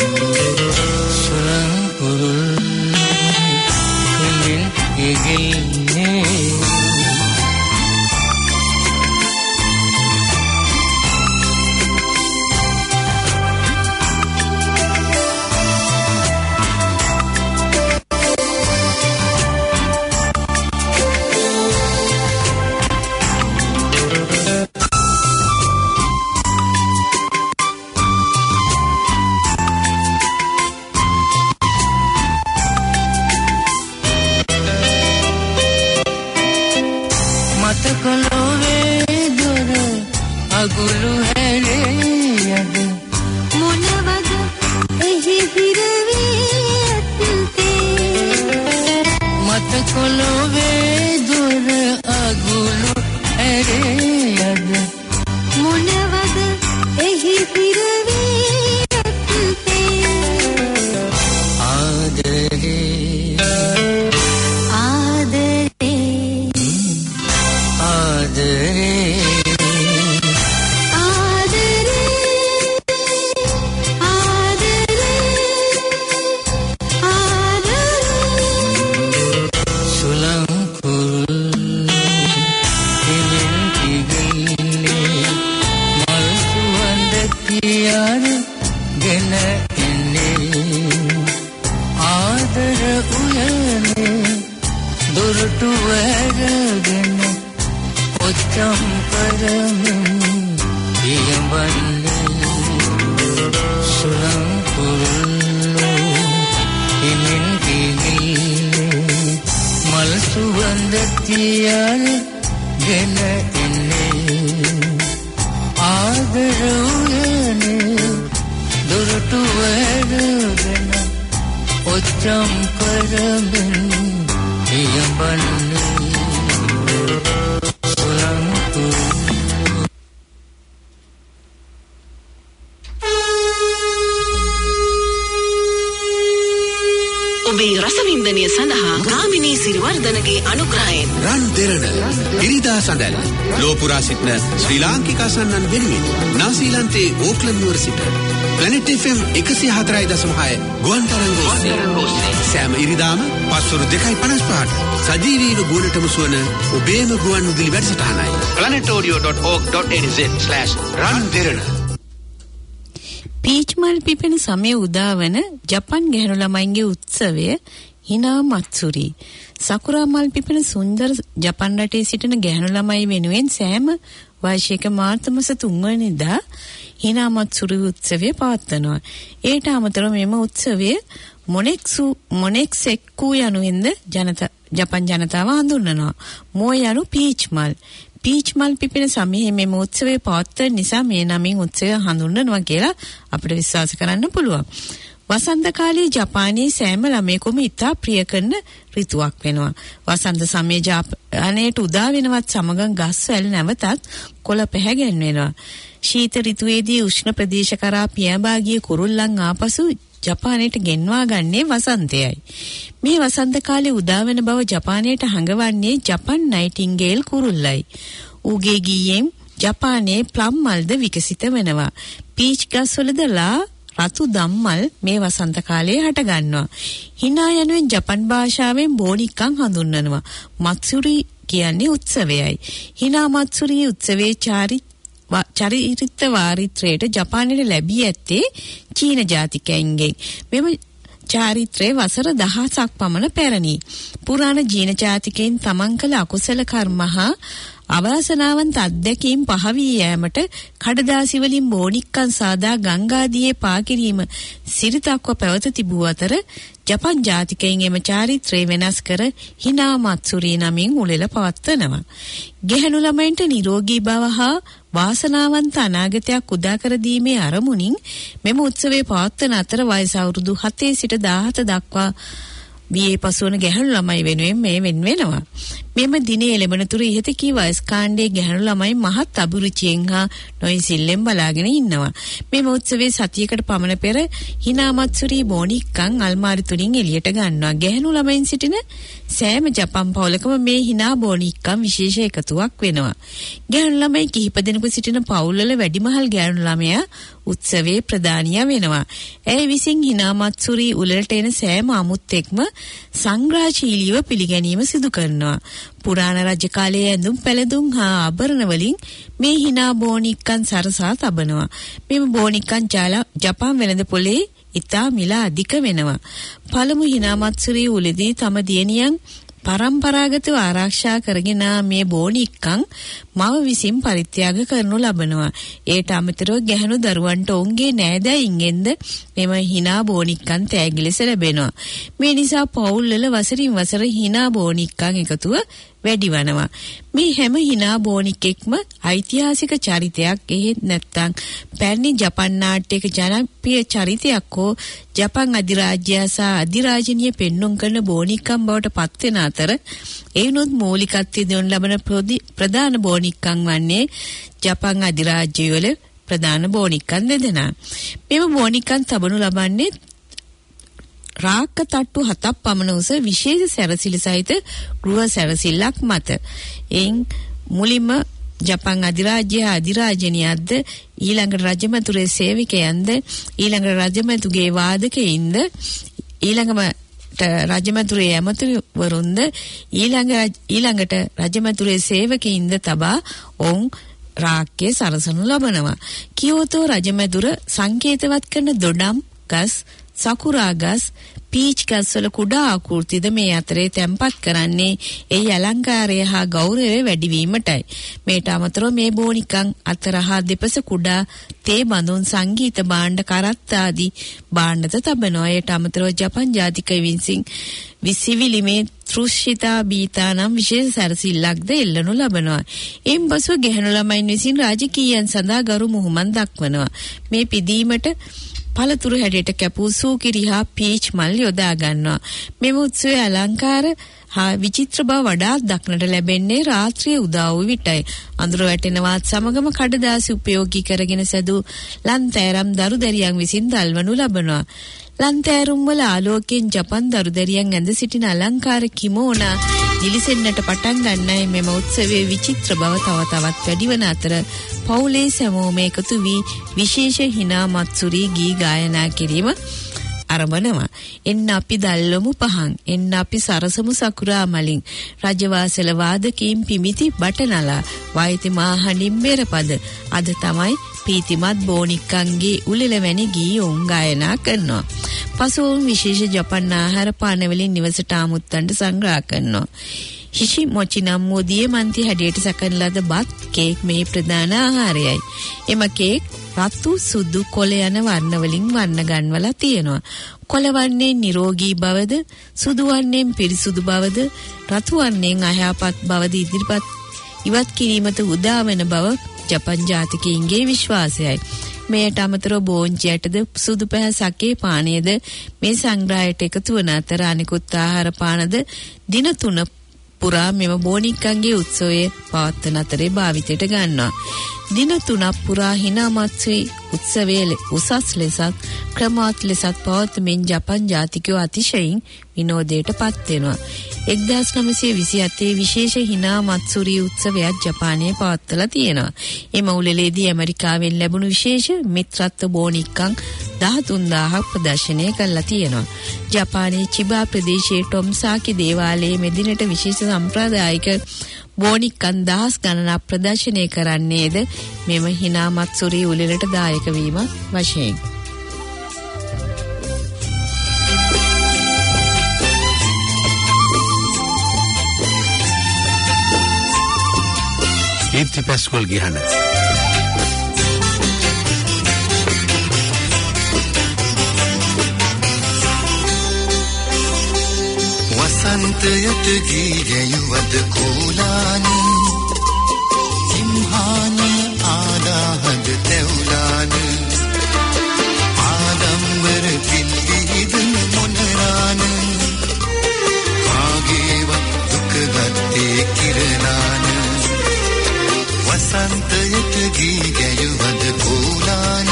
Gil උයනේ දොරටු වැරගෙන ඔච්චම් කරමින් ඉයඹන්නේ සුළං කුරුල්ලෝ හිමින් කිවිල්ලේ මල් සුවඳ තියල්ගෙන එන්නේ ආදර උයනේ දොරටු වැරගෙන ඔච්චම් කරමින් ඉයඹන්නේ සුළං කුරුල්ලෝ. ඔබේ රසවින්දනය සඳහා ගාමිණී සිරිවර්ධනගේ අනුග්‍රහයෙන් රන් දෙරණ ඉරිදා සඳල් ලෝපුරා සිටින ශ්‍රී ලාංකික සන්නන් වෙනුවෙන් නාසීලන්තයේ ඕක්ලන්ඩ් නුවර සිට Planet FM 104.6 ගුවන් තරංග ඔස්සේ සෑම ඉරිදාම පස්වරු 2:55ට සජීවීව ගුවනට මුසවන ඔබේම ගුවන් විදුලි වැඩසටහනයි planetaudio.org.nz/රන් දෙරණ. පීච්මල් පිපෙන සමය උදාවන ජපන් ගැහැණු ළමයින්ගේ උත්සවය හිනා මත්සුරි. සකුරා මල් පිපෙන සුන්දර ජපන් රටේ සිටින ගැහැණු ළමයි වෙනුවෙන් සෑම වාර්ෂික මාර්තු මාස 3 වෙනිදා හිනා මත්සුරි උත්සවය පවත්වනවා. ඒට අමතරව මෙම උත්සවය මොනෙක්සෙක්කු යනුවෙන්ද ජපන් ජනතාව හඳුන්වනවා. මෝ යනු පීච්මල්. පීච්මල් පිපෙන සමයේ මෙම උත්සවය පවත්වන නිසා මේ නමින් උත්සවය හඳුන්වනවා කියලා අපිට විශ්වාස කරන්න පුළුවන්. වසන්ත කාලයේ ජපානයේ සෑම ළමයෙකුම ඉතා ප්‍රිය කරන ඍතුවක් වෙනවා. වසන්ත සමයේ ජපානයට උදා වෙනවත් සමග ගස්වැල් නැවතත් කොළ පැහැගෙන්වෙනවා. ශීත ඍතුවේදී උෂ්ණ ප්‍රදේශ කරා පියාඹා ගිය කුරුල්ලන් ආපසු ජපානයට ගෙන්වා ගන්නේ වසන්තයයි. මේ වසන්ත කාලේ උදා වෙන බව ජපානයට හඟවන්නේ ජපන් නයිටින්ගේල් කුරුල්ලයි. ඌගේ ගීයෙන් ජපානයේ ප්ලම් මල්ද විකසිත වෙනවා. පීච් ගස්වලද රතු දම්මල් මේ වසන්ත කාලයේ හට ගන්නවා. හිනා යනුවෙන් ජපන් භාෂාවෙන් බෝනික්කන් හඳුන්වනවා. මත්සුරි කියන්නේ උත්සවයයි. හිනා මත්සුරි උත්සවයේ චරිත වාරිත්‍රයට ජපානයේ ලැබී ඇත්තේ චීන ජාතිකයන්ගෙන්. මෙම චාරිත්‍රයේ වසර 1000ක් පමණ පැරණි. පුරාණ චීන ජාතිකයන් තමන් කළ අකුසල කර්ම හා අවාසනාවන්ත අත්දැකීම් පහවී යෑමට කඩදාසි වලින් බෝනික්කන් සාදා ගංගාදියේ පා කිරීම සිරිතක්ව පැවත තිබූ අතර ජපන් ජාතිකයන් එම චාරිත්‍රය වෙනස් කර හිනා මත්සුරි නමින් උළෙල පවත්වනවා. ගැහැණු ළමයින්ට නිරෝගී බව හා වාසනාවන්ත අනාගතයක් උදා කර දීමේ අරමුණින් මෙම උත්සවය පවත්වන අතර වයස අවුරුදු 7 සිට 17 දක්වා වියේ පසුවන ගැහැණු ළමයි වෙනුවෙන් මේ වෙන් වෙනවා. මෙම දිනේ එළඹෙනතුරු ඉහත කී වයස් කාණ්ඩයේ ගැහැණු ළමයි මහත් අභිරුචියෙන් හා නොයිසිල්ලෙන් බලාගෙන ඉන්නවා. මේ උත්සවයේ සතියකට පමණ පෙර හිනා මත්සුරි බෝනික්කන් අල්මාරි තුලින් එළියට ගන්නවා. ගැහැණු ළමයින් සිටින සෑම ජපන් පවුලකම මේ හිනා බෝනික්කන් විශේෂ එකතුවක් වෙනවා. ගැහැණු ළමයි කිහිප දෙනෙකු සිටින පවුල්වල වැඩිමහල් ගැහැණු ළමයා උත්සවයේ ප්‍රධානියා වෙනවා. ඇය විසින් හිනා මත්සුරි උළෙලට එන සෑම අමුත්තෙක්ම සංග්‍රහශීලීව පිළිගැනීම සිදු කරනවා. පුරාණ රජ කාලයේ ඇඳුම් පැළඳුම් හා ආභරණ වලින් මේ හිනා බෝනික්කන් සරසා තබනවා. මෙම බෝනික්කන් ජපාන් වෙළඳ පොලේ ඉතා මිල අධික වෙනවා. පළමු හිනා මත්සුරි උලෙදී තම දියණියන් පරම්පරාගතව ආරක්ෂා කරගෙන මේ බෝනික්කන් මව විසින් පරිත්‍යාග කරනු ලබනවා. ඒට අමතරව ගැහැණු දරුවන්ට ඔවුන්ගේ නෑදෑයින්ගෙන්ද මෙම හිනා බෝනික්කන් තෑගි ලෙස ලැබෙනවා. මේ නිසා පවුල්වල වසරින් වසර හිනා බෝනික්කන් එකතුව වැඩි වෙනවා. මේ හැම හිනා බෝනික්ෙක්ම ඓතිහාසික චරිතයක් එහෙත් නැත්නම් පැරණි ජපන් නාට්‍යයක ජනප්‍රිය චරිතයක් හෝ ජපන් අධිරාජ්‍යය සහ අධිරාජනීය පෙන්눔 කරන බෝනික්කන් බවට පත් වෙන අතර එයිනොත් මූලිකත්වය දෙවන ලබන ප්‍රධාන බෝනික්කන් වන්නේ ජපන් අධිරාජ්‍යය වල ප්‍රධාන බෝනික්කන් දෙදෙනා. මෙම බෝනික්කන් තබනු ලබන්නේ රාක්ක තට්ටු 7ක් පමණ උස විශේෂ සැරසිලි සහිත ගෘහ සැරසිල්ලක් මත. එයින් මුලින්ම ජපන් අධිරාජ්‍ය අධිරාජනියක්ද ඊළඟට රජමැදුරේ සේවකයන්ද ඊළඟට රජමැදුගේ වාදකයින්ද ඊළඟට රජමැදුරේ ඇමතිවරුන්ද ඊළඟට රජමැදුරේ සේවකයින්ද තබා ඔවුන් රාක්කේ සරසනු ලබනවා. කියෝතෝ රජමැදුර සංකේතවත් කරන දොඩම් ගස් සකුරා ගස්, පීච් ගස්වල කුඩා ආකෘතිද මේ අතරේ තැන්පත් කරන්නේ එහි අලංකාරය හා ගෞරවය වැඩිවීමටයි. මේට අමතරව මේ බෝනිකන් අතර හා දෙපස කුඩා තේ බඳුන් සංගීත භාණ්ඩ කරත්ත ආදී භාණ්ඩද තබනවා. එයට අමතරව ජපන් ජාතික විසිවිලිමේ තෘෂ්ඨිතා බීතා නම් විශේෂ සැරසිල්ලක්ද එල්ලනු ලබනවා. එයින් පසුව ගැහැණු ළමයින් විසින් රාජකීයයන් සඳහා ගරු මුහුමන් දක්වනවා. මේ පිදීමට පළතුරු හැඩයට කැපූ සූකිරි හා පීච් මල් යොදා ගන්නවා. මෙම උත්සවයේ අලංකාර හා විචිත්‍ර බව වඩාත් දක්නට ලැබෙන්නේ රාත්‍රියේ උදා වූ විටයි. අඳුර වැටෙනවත් සමගම කඩදාසි උපයෝගී කරගෙන සැදූ ලන්තෑරම් දරුදැරියන් විසින් දල්වනු ලබනවා. ලන්තෑරුම් වල ආලෝකයෙන් ජපන් දරුදැරියන් ඇඳ සිටින අලංකාර කිමෝනා දිලිසෙන්නට පටන් ගන්නයි මෙම උත්සවයේ විචිත්‍ර බව තව තවත් වැඩිවන අතර පවුලේ සැමෝම එකතු වී විශේෂ හිනා මත්සුරී ගී ගායනා කිරීම අරඹනවා. එන්න අපි දල්වමු පහන්, එන්න අපි සරසමු සකුරා මලින්, රජවාසල වාදකීම් පිමිති බටනලා, වයිති මාහඬින් බෙරපද. අද තමයි පීතිමත් බෝනික්කන්ගේ උලෙල වැනි ගී ඔවුන් ගායනා කරනවා. පසු ඔවුන් විශේෂ ජපන් ආහාර පාන වලින් නිවසට ආමුත්තන්ට සංග්‍රහ කරනවා. හිෂි මොචි නම් මොදියේ මන්ති හැඩයට සකන ලද බත් කේක් මේ ප්‍රධාන ආහාරයයි. එම කේක් රතු සුදු කොළ යන වර්ණ වලින් වර්ණ ගන්වලා තියෙනවා. කොළ වර්ණයෙන් නිරෝගී බවද, සුදු වර්ණයෙන් පිරිසුදු බවද, රතු වර්ණයෙන් අයහපත් බවද ඉවත් කිරීමට උදා වෙන බව ජපන් ජාතිකයින්ගේ විශ්වාසයයි. මෙයට අමතරව බෝංචි ඇටද සුදු පැහැසකේ පානයද මේ සංග්‍රහයට එකතු වන අතර අනිකුත් ආහාර පානද දින 3 පුරා මෙම බෝනික්කන්ගේ උත්සවයේ පවත්වන අතරේ භාවිතයට ගන්නවා. දින 3ක් පුරා හිනාමත්සුයි උත්සවයේ උසස් ලෙසත් ක්‍රමාත් ලෙසත් පවත්වමින් ජපන් ජාතිකයෝ අතිශයින් විනෝදයට පත් වෙනවා. 1927 විශේෂ හිනාමත්සුරි උත්සවයක් ජපානයේ පවත්වලා තියෙනවා. එම උළෙලේදී ඇමරිකාවෙන් ලැබුණු විශේෂ මිත්‍රත්ව බෝනික්කන් 13000ක් ප්‍රදර්ශනය කරලා තියෙනවා. ජපානයේ චිබා ප්‍රදේශයේ ටොම්සාකි දේවාලයේ මෙදිනට විශේෂ සම්ප්‍රදායික බෝනික්කන් 1000 ගණනක් ප්‍රදර්ශනය කරන්නේද මෙම හිනාමත්සුරි උළෙලට දායක වීම වශයෙන්. Iti Pascual Gihana. වසන්තයට ගී ගැයුවද කෝලාන, සිම්හාන ආදාහද තැවුලාන, ආදම්බර පිල්ලිහිදන මොනරාන, කාගේවත් දුකගත්තේ කිරලාන. වසන්තයට ගී ගැයුවද කෝලාන,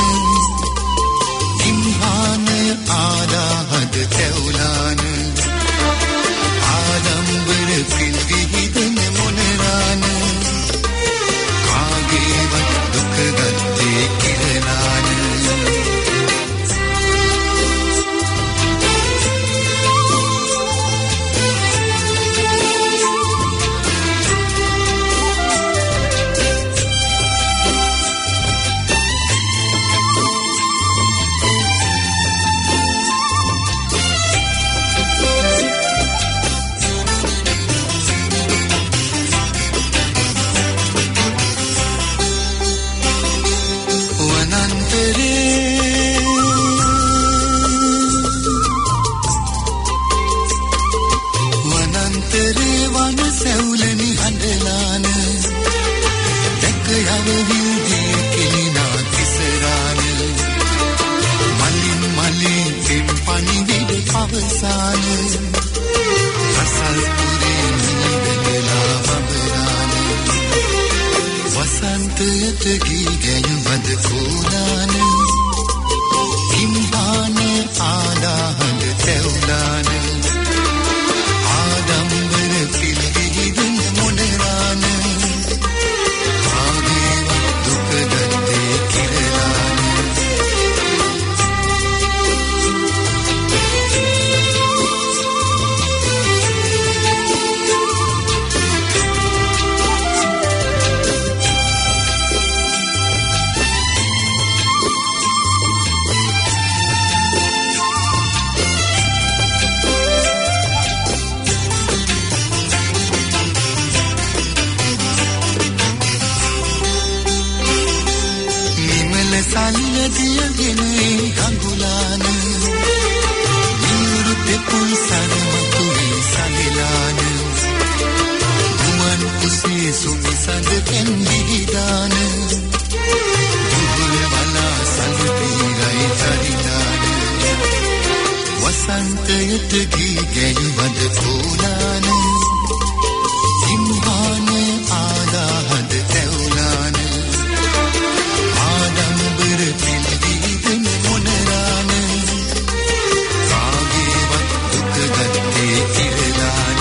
සිම්හාන ආදාහද තැවුලාන, ආදම්බර පිල්විහිදන මොනරාන, කාගේවත් දුකගත්තේ කිරලාන. ගෙන ගඟුලාන නියුරු දෙපොල් සරමතුයි සලිලාන ගුවන් කුසේ සුමිසඳ කෙන්දිදාන දුහුල බලා සල්පීරයි තරිදාන වසන්තයට ගී ගැයුමද කෝලාන සිංහාන ආදාහද තැවුලාන ආඩම්බර පිළිවිදන මොනරාන කාගේවත් දුක ගත්තේ ඉරලාන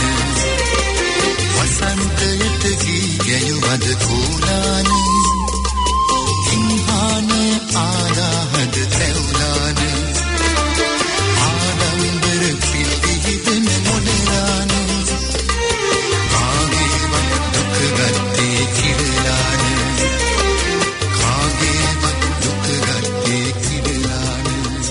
වසන්තයට ගී ගැයුමද කෝලාන සිංහාන ආදාහද තැවුලාන ආඩම්බර පිළිවිදන මොනරාන කාගේවත් දුක ගත්තේ ඉරලාන කාගේවත් දුක ගත්තේ ඉරලාන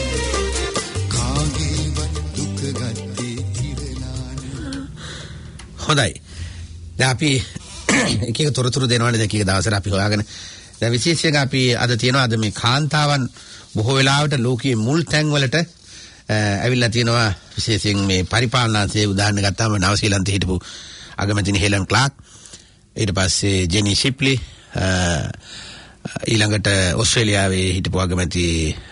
කාගේවත් දුක ගත්තේ ඉරලාන. හොඳයි. දැන් අපි එක එක තොරතුරු දෙනවනේ දැන් කීක දවසට අපි හොයාගෙන දැන් විශේෂයෙන් අපි අද තියෙනවා අද මේ කාන්තාවන් බොහෝ වෙලාවට ලෝකයේ මුල් තැන්වලට ඇවිල්ලා තියෙනවා විශේෂයෙන් මේ පරිපාලනාංශයේ උදාහරණ ගත්තාම නවසීලන්තයේ හිටපු අගමැතිනි හෙලන් ක්ලාක් ඊට පස්සේ ජෙනි ෂිප්ලි ඊළඟට ඕස්ට්‍රේලියාවේ හිටපු අගමැති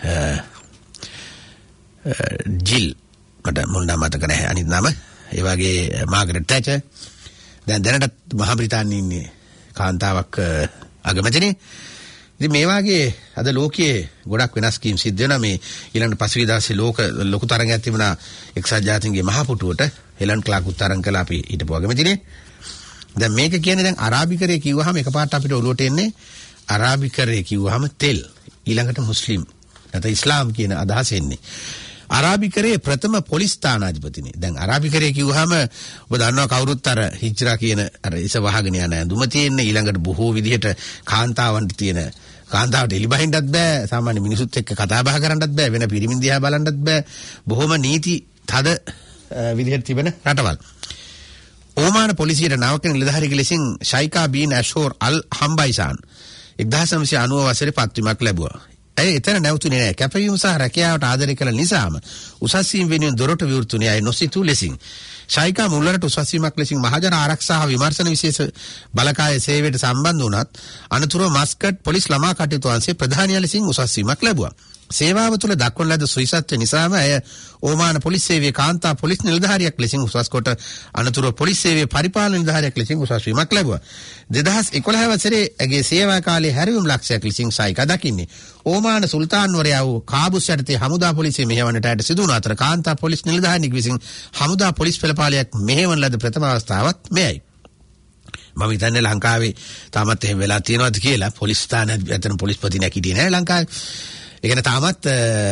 ජිල් මට මුල් නම මතක නැහැ අනිත් නම ඒ වගේ මාගරට් තැචර් දැන් දැනට මහා බ්‍රිතාන්‍යයේ ඉන්නේ කාන්තාවක් අගමැතිනි. ඉතින් මේ වාගේ අද ලෝකයේ ගොඩක් වෙනස් කීම් සිද්ධ වෙනවා මේ ඊළඟ පසුගිය දවසේ ලොකු තරගයක් තිබුණා එක්සත් ජාතීන්ගේ මහ පුටුවට හෙලන් ක්ලාක් උත්තරම් කළා අපි හිටපු අගමැතිනේ. දැන් මේක කියන්නේ දැන් අරාබිකරය කිව්වහම එකපාරට අපිට ඔලුවට එන්නේ අරාබිකරය කිව්වහම තෙල් ඊළඟට මුස්ලිම් නැත්නම් ඉස්ලාම් කියන අදහස එන්නේ. අරාබිකරයේ ප්‍රථම පොලිස් ස්ථානාධිපතිනේ. දැන් අරාබිකරය කිව්වහම ඔබ දන්නවා කවුරුත් අර හිජ්රා කියන අර ඉස වහගෙන යන ඇඳුම තියෙන්නේ ඊළඟට බොහෝ විදිහට කාන්තාවන්ට තියෙන කාන්තාවට එලිබහින්නත් බෑ සාමාන්‍ය මිනිසුත් එක්ක කතා බහ කරන්නත් බෑ වෙන පිරිමින් දිහා බලන්නත් බෑ බොහොම නීති තද විදිහට තිබෙන රටවල්. ඕමාන පොලිසියට නවක නිලධාරියෙකු ලෙසින් ෂයිකා බීන් ඇෂෝර් අල් හම්බයිසාන් 1990 වසරේ පත්වීමක් ලැබුවා. ඇය එතන නැවතුනේ නැහැ. කැපවීම සහ රැකියාවට ආදරය කළ නිසාම උසස් වීම වෙනුවෙන් දොරට විවෘතුනේ අය නොසිතූ ලෙසින්. ෂයිකා මුල්වරට උසස් වීමක් ලෙසින් මහජන ආරක්ෂා හා විමර්ශන විශේෂ බලකාය සේවයට සම්බන්ධ වුණත් අනතුරුව මස්කට් පොලිස් ළමා කටයුතු අංශයේ ප්‍රධානියා ලෙසින් උසස් වීමක් ලැබුවා. සේවාව තුළ දක්වන ලද සුවිසත්ව නිසාම ඇය ඕමාන පොලිස් සේවයේ කාන්තා පොලිස් නිලධාරියක් ලෙසින් උසස් කොට අනතුරුව පොලිස් සේවයේ පරිපාලන නිලධාරියක් ලෙසින් උසස් වීමක් ලැබුවා. 2011 වසරේ ඇගේ සේවා කාලයේ හැරවීම් ලක්ෂයක් ලෙසින් සයිකා දකින්නේ. ඕමාන සුල්තාන්වරයා වූ කාබුස් යටතේ හමුදා පොලිසිය මෙහෙවන්නට ඇයට සිදු වුණ අතර කාන්තා පොලිස් නිලධාරියෙක් විසින් හමුදා පොලිස් පෙළපාලියක් මෙහෙවන ලද ප්‍රථම අවස්ථාවත් මෙයයි. මම හිතන්නේ ලංකාවේ තාමත් එහෙම වෙලා තියෙනවද කියලා පොලිස් ස්ථානයේ අතන පොලිස්පතිණක් හිටියේ නැහැ ලංකාවේ. ඒ කියන්නේ තාමත්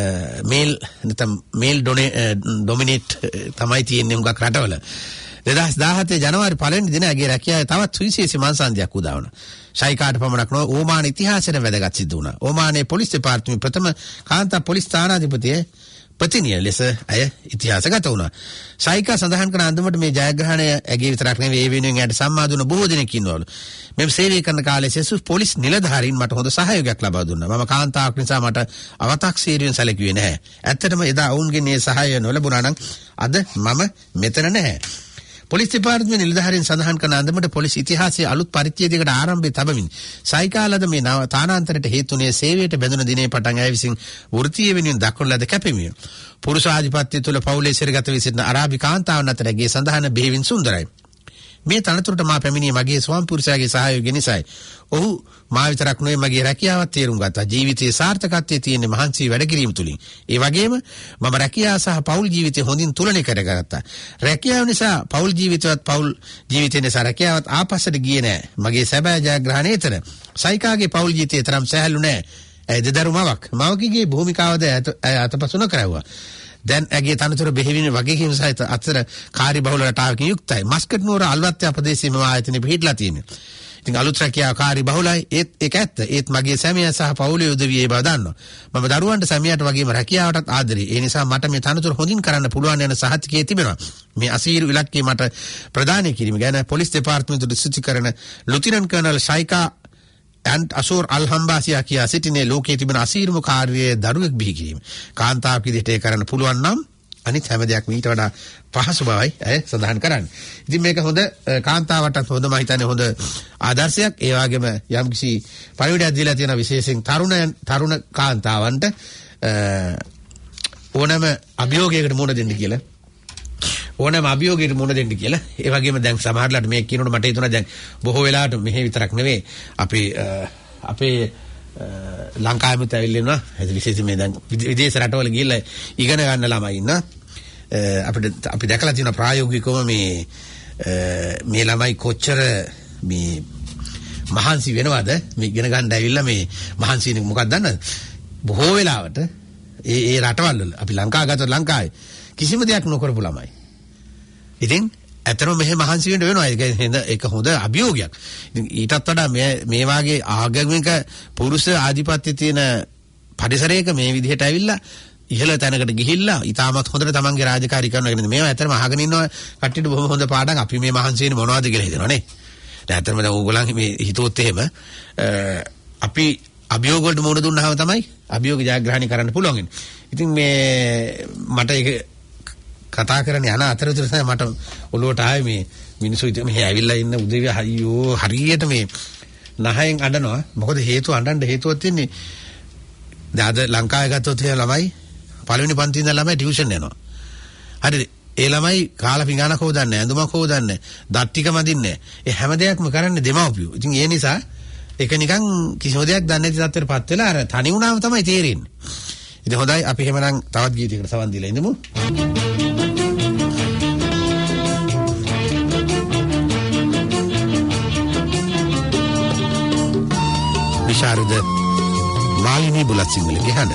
මේල් ඩොමිනේට් තමයි තියෙන්නේ හුඟක් රටවල. 2017 ජනවාරි 1 වෙනි දින ඇගේ රැකියාවේ තවත් සුවිශේෂී මංසන්දියක් උදා වුණා. ෂයිකාට පමණක් නොව ඕමාන ඉතිහාසයේ වැදගත් සිද්ධ වුණා. ඕමානයේ පොලිස් දෙපාර්තමේන්තුවේ ප්‍රථම කාන්තා පොලිස් ස්ථානාධිපතිය ප්‍රතිනිය ලෙස ඇය ඉතිහාසගත වුණා. ෂයිකා සඳහන් කරන අන්දමට මේ ජයග්‍රහණය ඇගේ විතරක් නෙවෙයි ඒ වෙනුවෙන් ඇයට සම්මාන දුන්න බොහෝ දෙනෙක් ඉන්නවලු. මෙම සේවය කරන කාලේ සෙසු පොලිස් නිලධාරීන් මට හොඳ සහයෝගයක් ලබා දුන්නා. මම කාන්තාවක් නිසා මට අව탁සීරුවෙන් සැලකුවේ නැහැ. ඇත්තටම එදා ඔවුන්ගේ මේ සහාය නොලැබුණා නම් අද මම මෙතන නැහැ. පොලිස් දෙපාර්තමේන්තුවේ නිලධාරීන් සඳහන් කරන අන්දමට පොලිස් ඉතිහාසයේ අලුත් පරිච්ඡේදයකට ආරම්භය තබමින් සයිකාලද මේ නව තානාන්තරයට හේතුනේ සේවයට බැඳුන දිනේ පටන් ඇය විසින් වෘත්තීය වෙනුවෙන් දක්වන ලද කැපවීම. පුරුෂ ආධිපත්‍ය තුළ පවුලේ සිරගත වී සිටින අරාබි කාන්තාවන් අතර ගේ සඳහන බෙහෙවින් සුන්දරයි. මේ තනතුරට මා පැමිණියේ මගේ ස්වාමි පුරුෂයාගේ සහයෝගය නිසායි. ඔහු මා විතරක් නෙවෙයි මගේ රැකියාවත් තේරුම් ගත්තා. ජීවිතයේ සාර්ථකත්වයේ තියෙන මහන්සි වැඩ කිරීම තුලින්. ඒ වගේම මම රැකියාව සහ පෞල් ජීවිතය හොඳින් තුලනය කරගත්තා. රැකියාව නිසා පෞල් ජීවිතවත් පෞල් ජීවිතේ නිසා රැකියාවත් ආපස්සට ගියේ නෑ. මගේ සැබෑ ජයග්‍රහණය එතන. සයිකාගේ පෞල් ජීවිතේ තරම් සැහැල්ලු නෑ. ඇය දෙදරුමවක්. මවකගේ භූමිකාවද අතපසු නොකරවුවා. දැන් ඇගේ තනතුර බෙහෙවින් වගකීම් සහිත අතර කාර්යබහුල රටාවකින් යුක්තයි. මස්කට් නුවර අල්වත්ය ප්‍රදේශයේම ආයතනෙ පිහිටලා තියෙනවා. ඉතින් අලුත් රැකියාව කාර්යබහුලයි ඒක ඇත්ත. ඒත් මගේ සැමියා සහ පවුලේ උදවිය ඒ බව දන්නවා. මම දරුවන්ට සැමියාට වගේම රැකියාවටත් ආදරේ. ඒ නිසා මට මේ තනතුර හොඳින් කරන්න පුළුවන් යන සහතිකයේ තිබෙනවා. මේ අසීරු ඉලක්කය මට ප්‍රදානය කිරීම ගැන පොලිස් දෙපාර්තමේන්තුවේ ස්තුති කරන ලුතිනන්ට් කර්නල් ෂයිකා අසෝර් අල්හම්බාසියා කියා සිටිනේ ලෝකයේ තිබෙන අසීරුම කාර්යයේ දරුවෙක් බිහි කිරීම. කාන්තාවක් විදිහට ඒ කරන්න පුළුවන් නම් අනිත් හැම දෙයක්ම ඊට වඩා පහසු බවයි ඇය සඳහන් කරන්නේ. ඉතින් මේක හොඳ කාන්තාවටත් හොඳ මම හිතන්නේ හොඳ ආදර්ශයක්. ඒ වගේම යම්කිසි පරිවිඩයක් දීලා තියෙන විශේෂයෙන් තරුණ කාන්තාවන්ට ඕනෑම අභියෝගයකට මුහුණ දෙන්න කියලා. ඕනෑම අභියෝගයකට මුහුණ දෙන්න කියලා. ඒ වගේම දැන් සමහරලාට මේ කියනකොට මට හිතුණා දැන් බොහෝ වෙලාවට මෙහෙ විතරක් නෙවෙයි අපේ ලංකාවෙත් ඇවිල්ලා ඉන්නවා. විශේෂයෙන් මේ දැන් විදේශ රටවල ගිහිල්ලා ඉගෙන ගන්න ළමයි ඉන්නවා. අපි දැකලා තියෙන ප්‍රායෝගිකවම මේ ළමයි කොච්චර මේ මහන්සි වෙනවද මේ ඉගෙන ගන්න ඇවිල්ලා මේ මහන්සි වෙන්නේ මොකක්ද දන්නවද? බොහෝ වෙලාවට ඒ රටවල් වල අපි ලංකාව ගත්තොත් ලංකාවේ කිසිම දෙයක් නොකරපු ළමයි. ඉතින් ඇත්තටම මෙහෙ මහන්සි වෙන්න වෙනවා. ඒක හොඳ අභියෝගයක්. ඉතින් ඊටත් වඩා මේ වාගේ ආගමික පුරුෂ ආධිපත්‍ය තියෙන පරිසරයක මේ විදිහට ඇවිල්ලා ඉහළ තැනකට ගිහිල්ලා ඊටමත් හොඳට තමන්ගේ රාජකාරී කරනවා කියන්නේ මේවා ඇත්තටම අහගෙන ඉන්නවා කට්ටියට බොහොම හොඳ පාඩම්. අපි මේ මහන්සි වෙන්නේ මොනවද කියලා හිතනවා නේ. දැන් ඇත්තටම දැන් ඕගොල්ලන් මේ හිතුවොත් එහෙම අපි අභියෝග වලට මුහුණ දුන්නාම තමයි අභියෝග ජයග්‍රහණය කරන්න පුළුවන් වෙන්නේ. ඉතින් මේ මට ඒක කතා කරන්නේ යන අතරතුර තමයි මට ඔළුවට ආවේ මේ මිනිස්සු ඉතින් මෙහෙ ඇවිල්ලා ඉන්න උදේවි අයියෝ හරියට මේ නහයෙන් අඬනවා. මොකද අඬන්න හේතුවක් තියෙන්නේ දැන් අද ලංකාවේ ගත්තොත් ඒ ළමයි පළවෙනි පන්ති ඉඳන් ළමයි ටියුෂන් යනවා. හරිද? ඒ ළමයි කාලා පිඟානක් හොදන්නේ, ඇඳුමක් හොදන්නේ, දත් ටික මදින්නේ. ඒ හැම දෙයක්ම කරන්නේ දෙමව්පියෝ. ඉතින් ඒ නිසා ඒක නිකන් කිසිම දෙයක් දන්නේ නැති තත්ත්වයටපත් වෙලා අර තනි වුණාම තමයි තේරෙන්නේ. ඉතින් හොඳයි අපි එහෙමනම් තවත් ගීතයකට සවන් දීලා ඉඳමු. විශාරද මාලිනී බුලත් සිංහලගේ හඬ.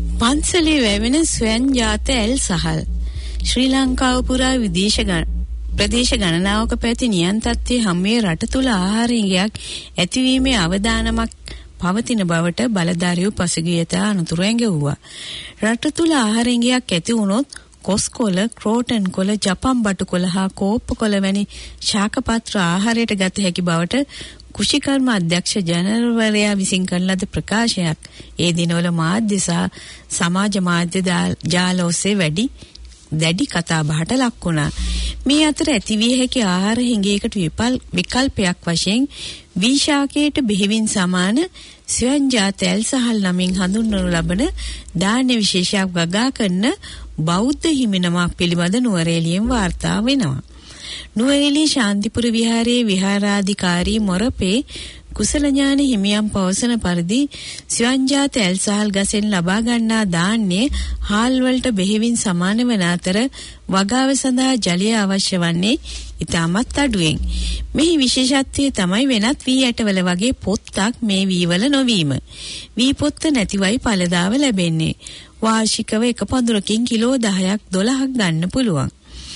පන්සලේ වැවෙන ස්වයංජාත ඇල් සහල් ශ්‍රී ලංකාව පුරා ප්‍රදේශ ගණනාවක පැවති නියන්තත්වයේ හැමේ රට තුල ආහාර හිඟයක් ඇතිවීමේ අවදානමක් පවතින බවට බලධාරියෝ පසුගියත අනුතුරු ඇඟවුවා. රට තුල ආහාර හිඟයක් ඇති වුණොත් කොස්කොළ, ක්‍රෝටන් කොළ, ජපන් බටුකොළ හා කෝප්පකොළ වැනි ශාකපත්‍ර ආහාරයට ගත හැකි බවට කුෂිකර්ම අධ්‍යක්ෂ ජනරල්වරයා විසින් කරන ලද ප්‍රකාශයක් ඒ දිනවල මාධ්‍ය සහ සමාජ මාධ්‍ය ජාල ඔස්සේ දැඩි කතා බහට ලක් වුණා. මේ අතර ඇතිවිය හැකි ආහාර හිඟයකට විකල්පයක් වශයෙන් වීශාකයට බෙහෙවින් සමාන ස්වයංජා තෙල් සහල් නමින් හඳුන්වනු ලබන ධාන්‍ය විශේෂයක් වගා කරන බෞද්ධ හිමිනමක් පිළිබඳ නුවරඑළියෙන් වාර්තා වෙනවා. නුවරඑළිය ශාන්තිපුර විහාරයේ විහාරාධිකාරී මොරපේ කුසලඥාන හිමියන් පවසන පරිදි ස්වයංජා තෙල් සහල් ගසෙන් ලබා ගන්නා ධාන්‍ය හාල් වලට බෙහෙවින් සමාන වන අතර වගාව සඳහා ජලය අවශ්‍ය වන්නේ ඉතාමත් අඩුවෙන්. මෙහි විශේෂත්වය තමයි වෙනත් වී ඇටවල වගේ පොත්තක් මේ වීවල නොවීම. වී පොත්ත නැතිවයි පළදාව ලැබෙන්නේ. වාර්ෂිකව එක පඳුරකින් කිලෝ 10ක් 12ක් ගන්න පුළුවන්.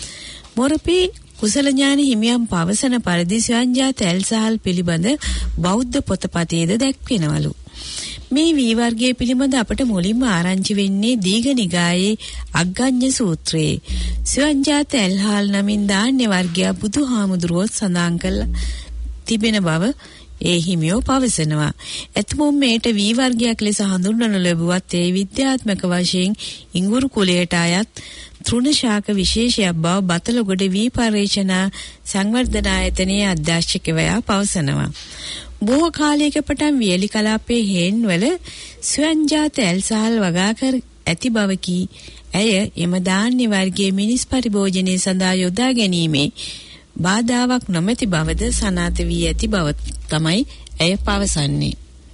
මොරපේ කුසලඥාන හිමියන් පවසන පරිදි ස්වයංජා තෙල් සහල් පිළිබඳ බෞද්ධ පොතපතේද දැක්වෙනවලු. මේ වී වර්ගයේ පිළිබඳ අපට මුලින්ම ආරංචි වෙන්නේ දීඝනිකායේ අග්ගඤ්ඤ සූත්‍රයේ. ස්වයංජා තෙල් හාල් නමින් ධාන්‍ය වර්ගය බුදුහාමුදුරුවෝ සඳහන් කළ තිබෙන බව ඒ හිමියෝ පවසනවා. එතුමුන් මේට වී වර්ගයක් ලෙස හඳුන්වනු ලැබුවත් ඒ විද්‍යාත්මක වශයෙන් ඉඟුරු කුලයට අයත් තෘණ ශාක විශේෂයක් බව බතලගොඩ වී පර්යේෂණ සංවර්ධන ආයතනයේ අධ්‍යක්ෂකවරයා පවසනවා. බොහෝ කාලයක පටන් වියලි කලාපයේ හේන්වල ස්වයංජා තෙල් සහල් වගා කර ඇති බව කී ඇය එම ධාන්‍ය වර්ගයේ මිනිස් පරිභෝජනය සඳහා යොදා ගැනීමේ බාධාවක් නොමැති බවද සනාථ වී ඇති බව තමයි ඇය පවසන්නේ.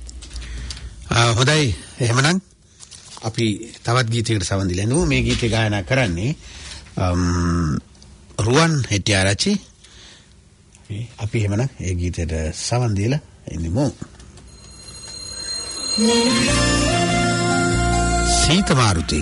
හොඳයි, එහෙමනම් අපි තවත් ගීතයකට සවන් දෙලනු. මේ ගීතය ගායනා කරන්නේ රුවන් හෙට්ටිආරච්චි. අපි එහෙමනම් ඒ ගීතයට සවන් දීලා ඉන්නමු. සීත මාරුතේ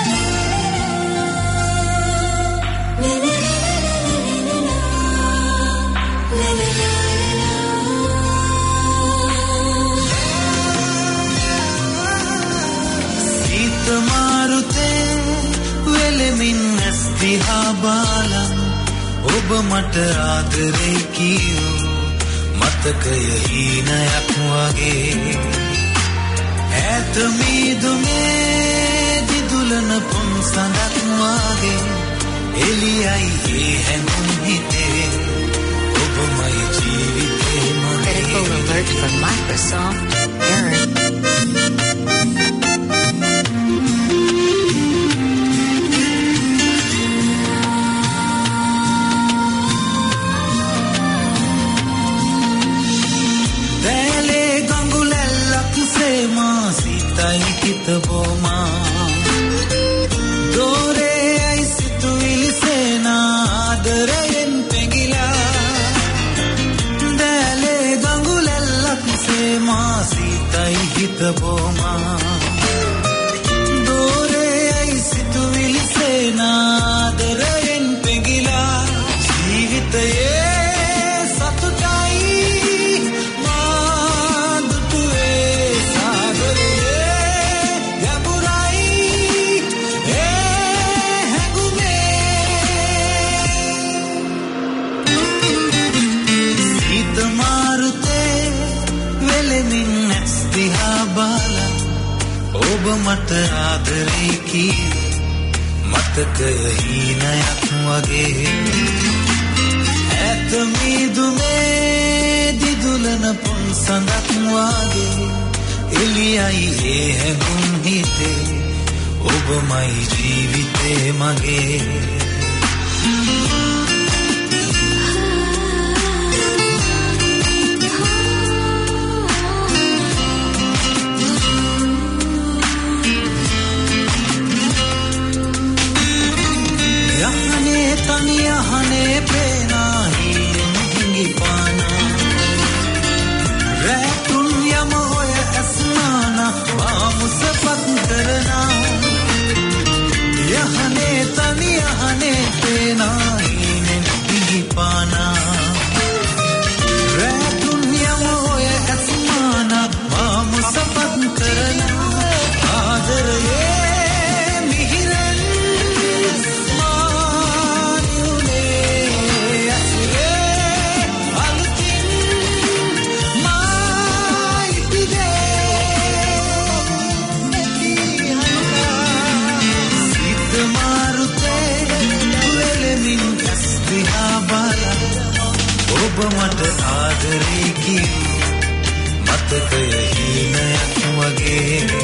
දිහා බාලා ඔබ මට ආදරේ කියෝ මතකය හීනයක් වගේ ඈත මීදුමේ දිදුලන පොන් සඳක් වගේ එළියයි ඒ හැඟුම් හිතේ ඔබමයි ජීවිතේ මගේ. Critical alert from Microsoft error. Kitboma dore ai situili sena adarayen pengila dale gangulellak se ma sitai kitboma dore ai situili sena adarayen pengila jeevitaye ඔබ මට ආදරේ කී මතකය හීනයක් වගේ ඈත මීදුමේ දිදුලන පොන් සඳක් වගේ එළියයි ඒ හැඟුම් හිතේ ඔබමයි ජීවිතේ මගේ. Hane pena hingi pana ratun yama hoya asmana wa musafat karna yahane tani yahane pena hingi पाना रैतुन यम होए असमाना मामु सपत करना आदर ये मिहिरन मान्युने असरे अलकिन माइटिदे नकी हनुका सीत मारुते दुएलेमिन अस्तिहा बाला ඔබ මට ආදරේ කි මතකය හීනයක් වගේ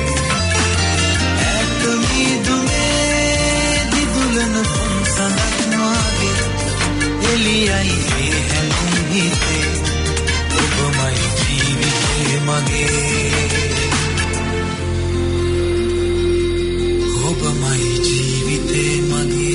ඇත මිදුමේ දිදුලන පොන්සඳක් වාගේ එළියයි මේ හැඟුම් හිතේ ඔබමයි ජීවිතේ මගේ ඔබමයි ජීවිතේ මගේ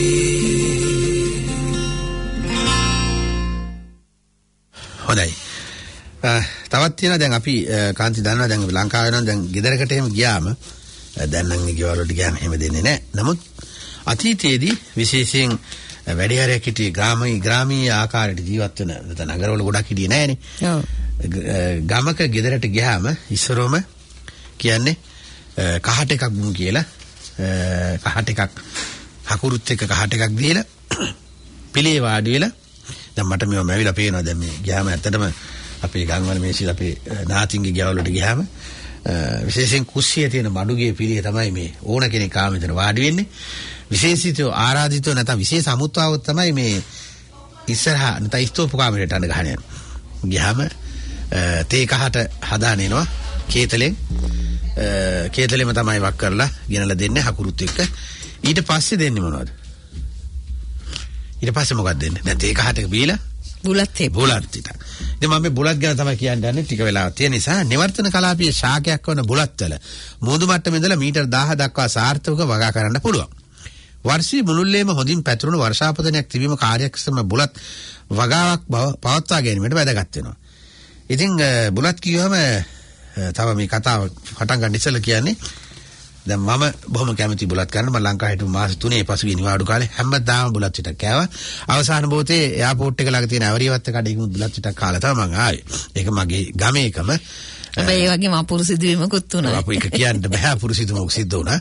හොඳයි. තවත් තියෙනවා දැන් අපි කාන්ති දන්නවා දැන් ලංකාවේ නම් දැන් ගෙදරකට එහෙම ගියාම දැන් නම් ගෙවල් වලට ගියාම එහෙම දෙන්නේ නැහැ. නමුත් අතීතයේදී විශේෂයෙන් වැඩිහරියක් හිටියේ ග්‍රාමීය ආකාරයට ජීවත් වෙන නගරවල ගොඩක් හිටියේ නැහනේ. ඔව්. ගමක ගෙදරට ගියාම ඉස්සරොම කියන්නේ කහට එකක් දුන්නු කියලා කහට එකක් හකුරුත් එක කහට එකක් දීලා පිළේ වාඩි වෙලා දැන් මට මේව මැවිලා පේනවා දැන් මේ ගියාම ඇත්තටම අපේ ගම්වල මේ සිල් අපේ නාතින්ගේ ගෙවල් වලට ගියාම විශේෂයෙන් කුස්සියේ තියෙන මඩුගේ පිළිය තමයි මේ ඕන කෙනෙක් ආව මෙතන වාඩි වෙන්නේ විශේෂිතව ආරාධිතව නැත්නම් විශේෂ අමුත්තාවක් තමයි මේ ඉස්සරහා නැත්නම් ස්තූප කාමරයට අඬ ගහන යන ගියාම තේ කහට හදාන එනවා කේතලෙම තමයි වක් කරලා ගෙනලා දෙන්නේ හකුරුත් එක්ක ඊට පස්සේ දෙන්නේ මොනවද ඊට පස්සේ මොකක්ද දෙන්නේ දැන් තේ කහට බීලා බුලත් හිට ඉතින් මම මේ බුලත් ගැන තමයි කියන්න යන්නේ ටික වෙලාවක් තියෙන නිසා නිවර්තන කලාපයේ ශාකයක් වන බුලත්වල මෝදු මට්ටමේ ඉඳලා මීටර් 1000 දක්වා සාර්ථකව වගා කරන්න පුළුවන් වර්ෂයේ මුළුල්ලේම හොඳින් පැතුරුණු වර්ෂාපතනයක් තිබීම කාර්යක්ෂම බුලත් වගාවක් පවත්වා ගැනීමට වැදගත් වෙනවා ඉතින් බුලත් කියවම තව මේ කතාව පටන් ගන්න ඉස්සෙල්ලා කියන්නේ දැන් මම බොහොම කැමති බුලත් කරන්න මම ලංකාවේ හිටපු මාස 3 පසුගිය නිවාඩු කාලේ හැමදාම බුලත් පිටක් කෑවා අවසාන බෝතේ එයාපෝට් එක ළඟ තියෙන අවරියවත්ත කඩේකින් බුලත් පිටක් කාලා තමයි මම ආවේ ඒක මගේ ගමේකම හැබැයි ඒ වගේම අපුරු සිදුවීමකුත් වුණා අපු එක කියන්න බෑ අපුරු සිදුවීමක් සිද්ධ වුණා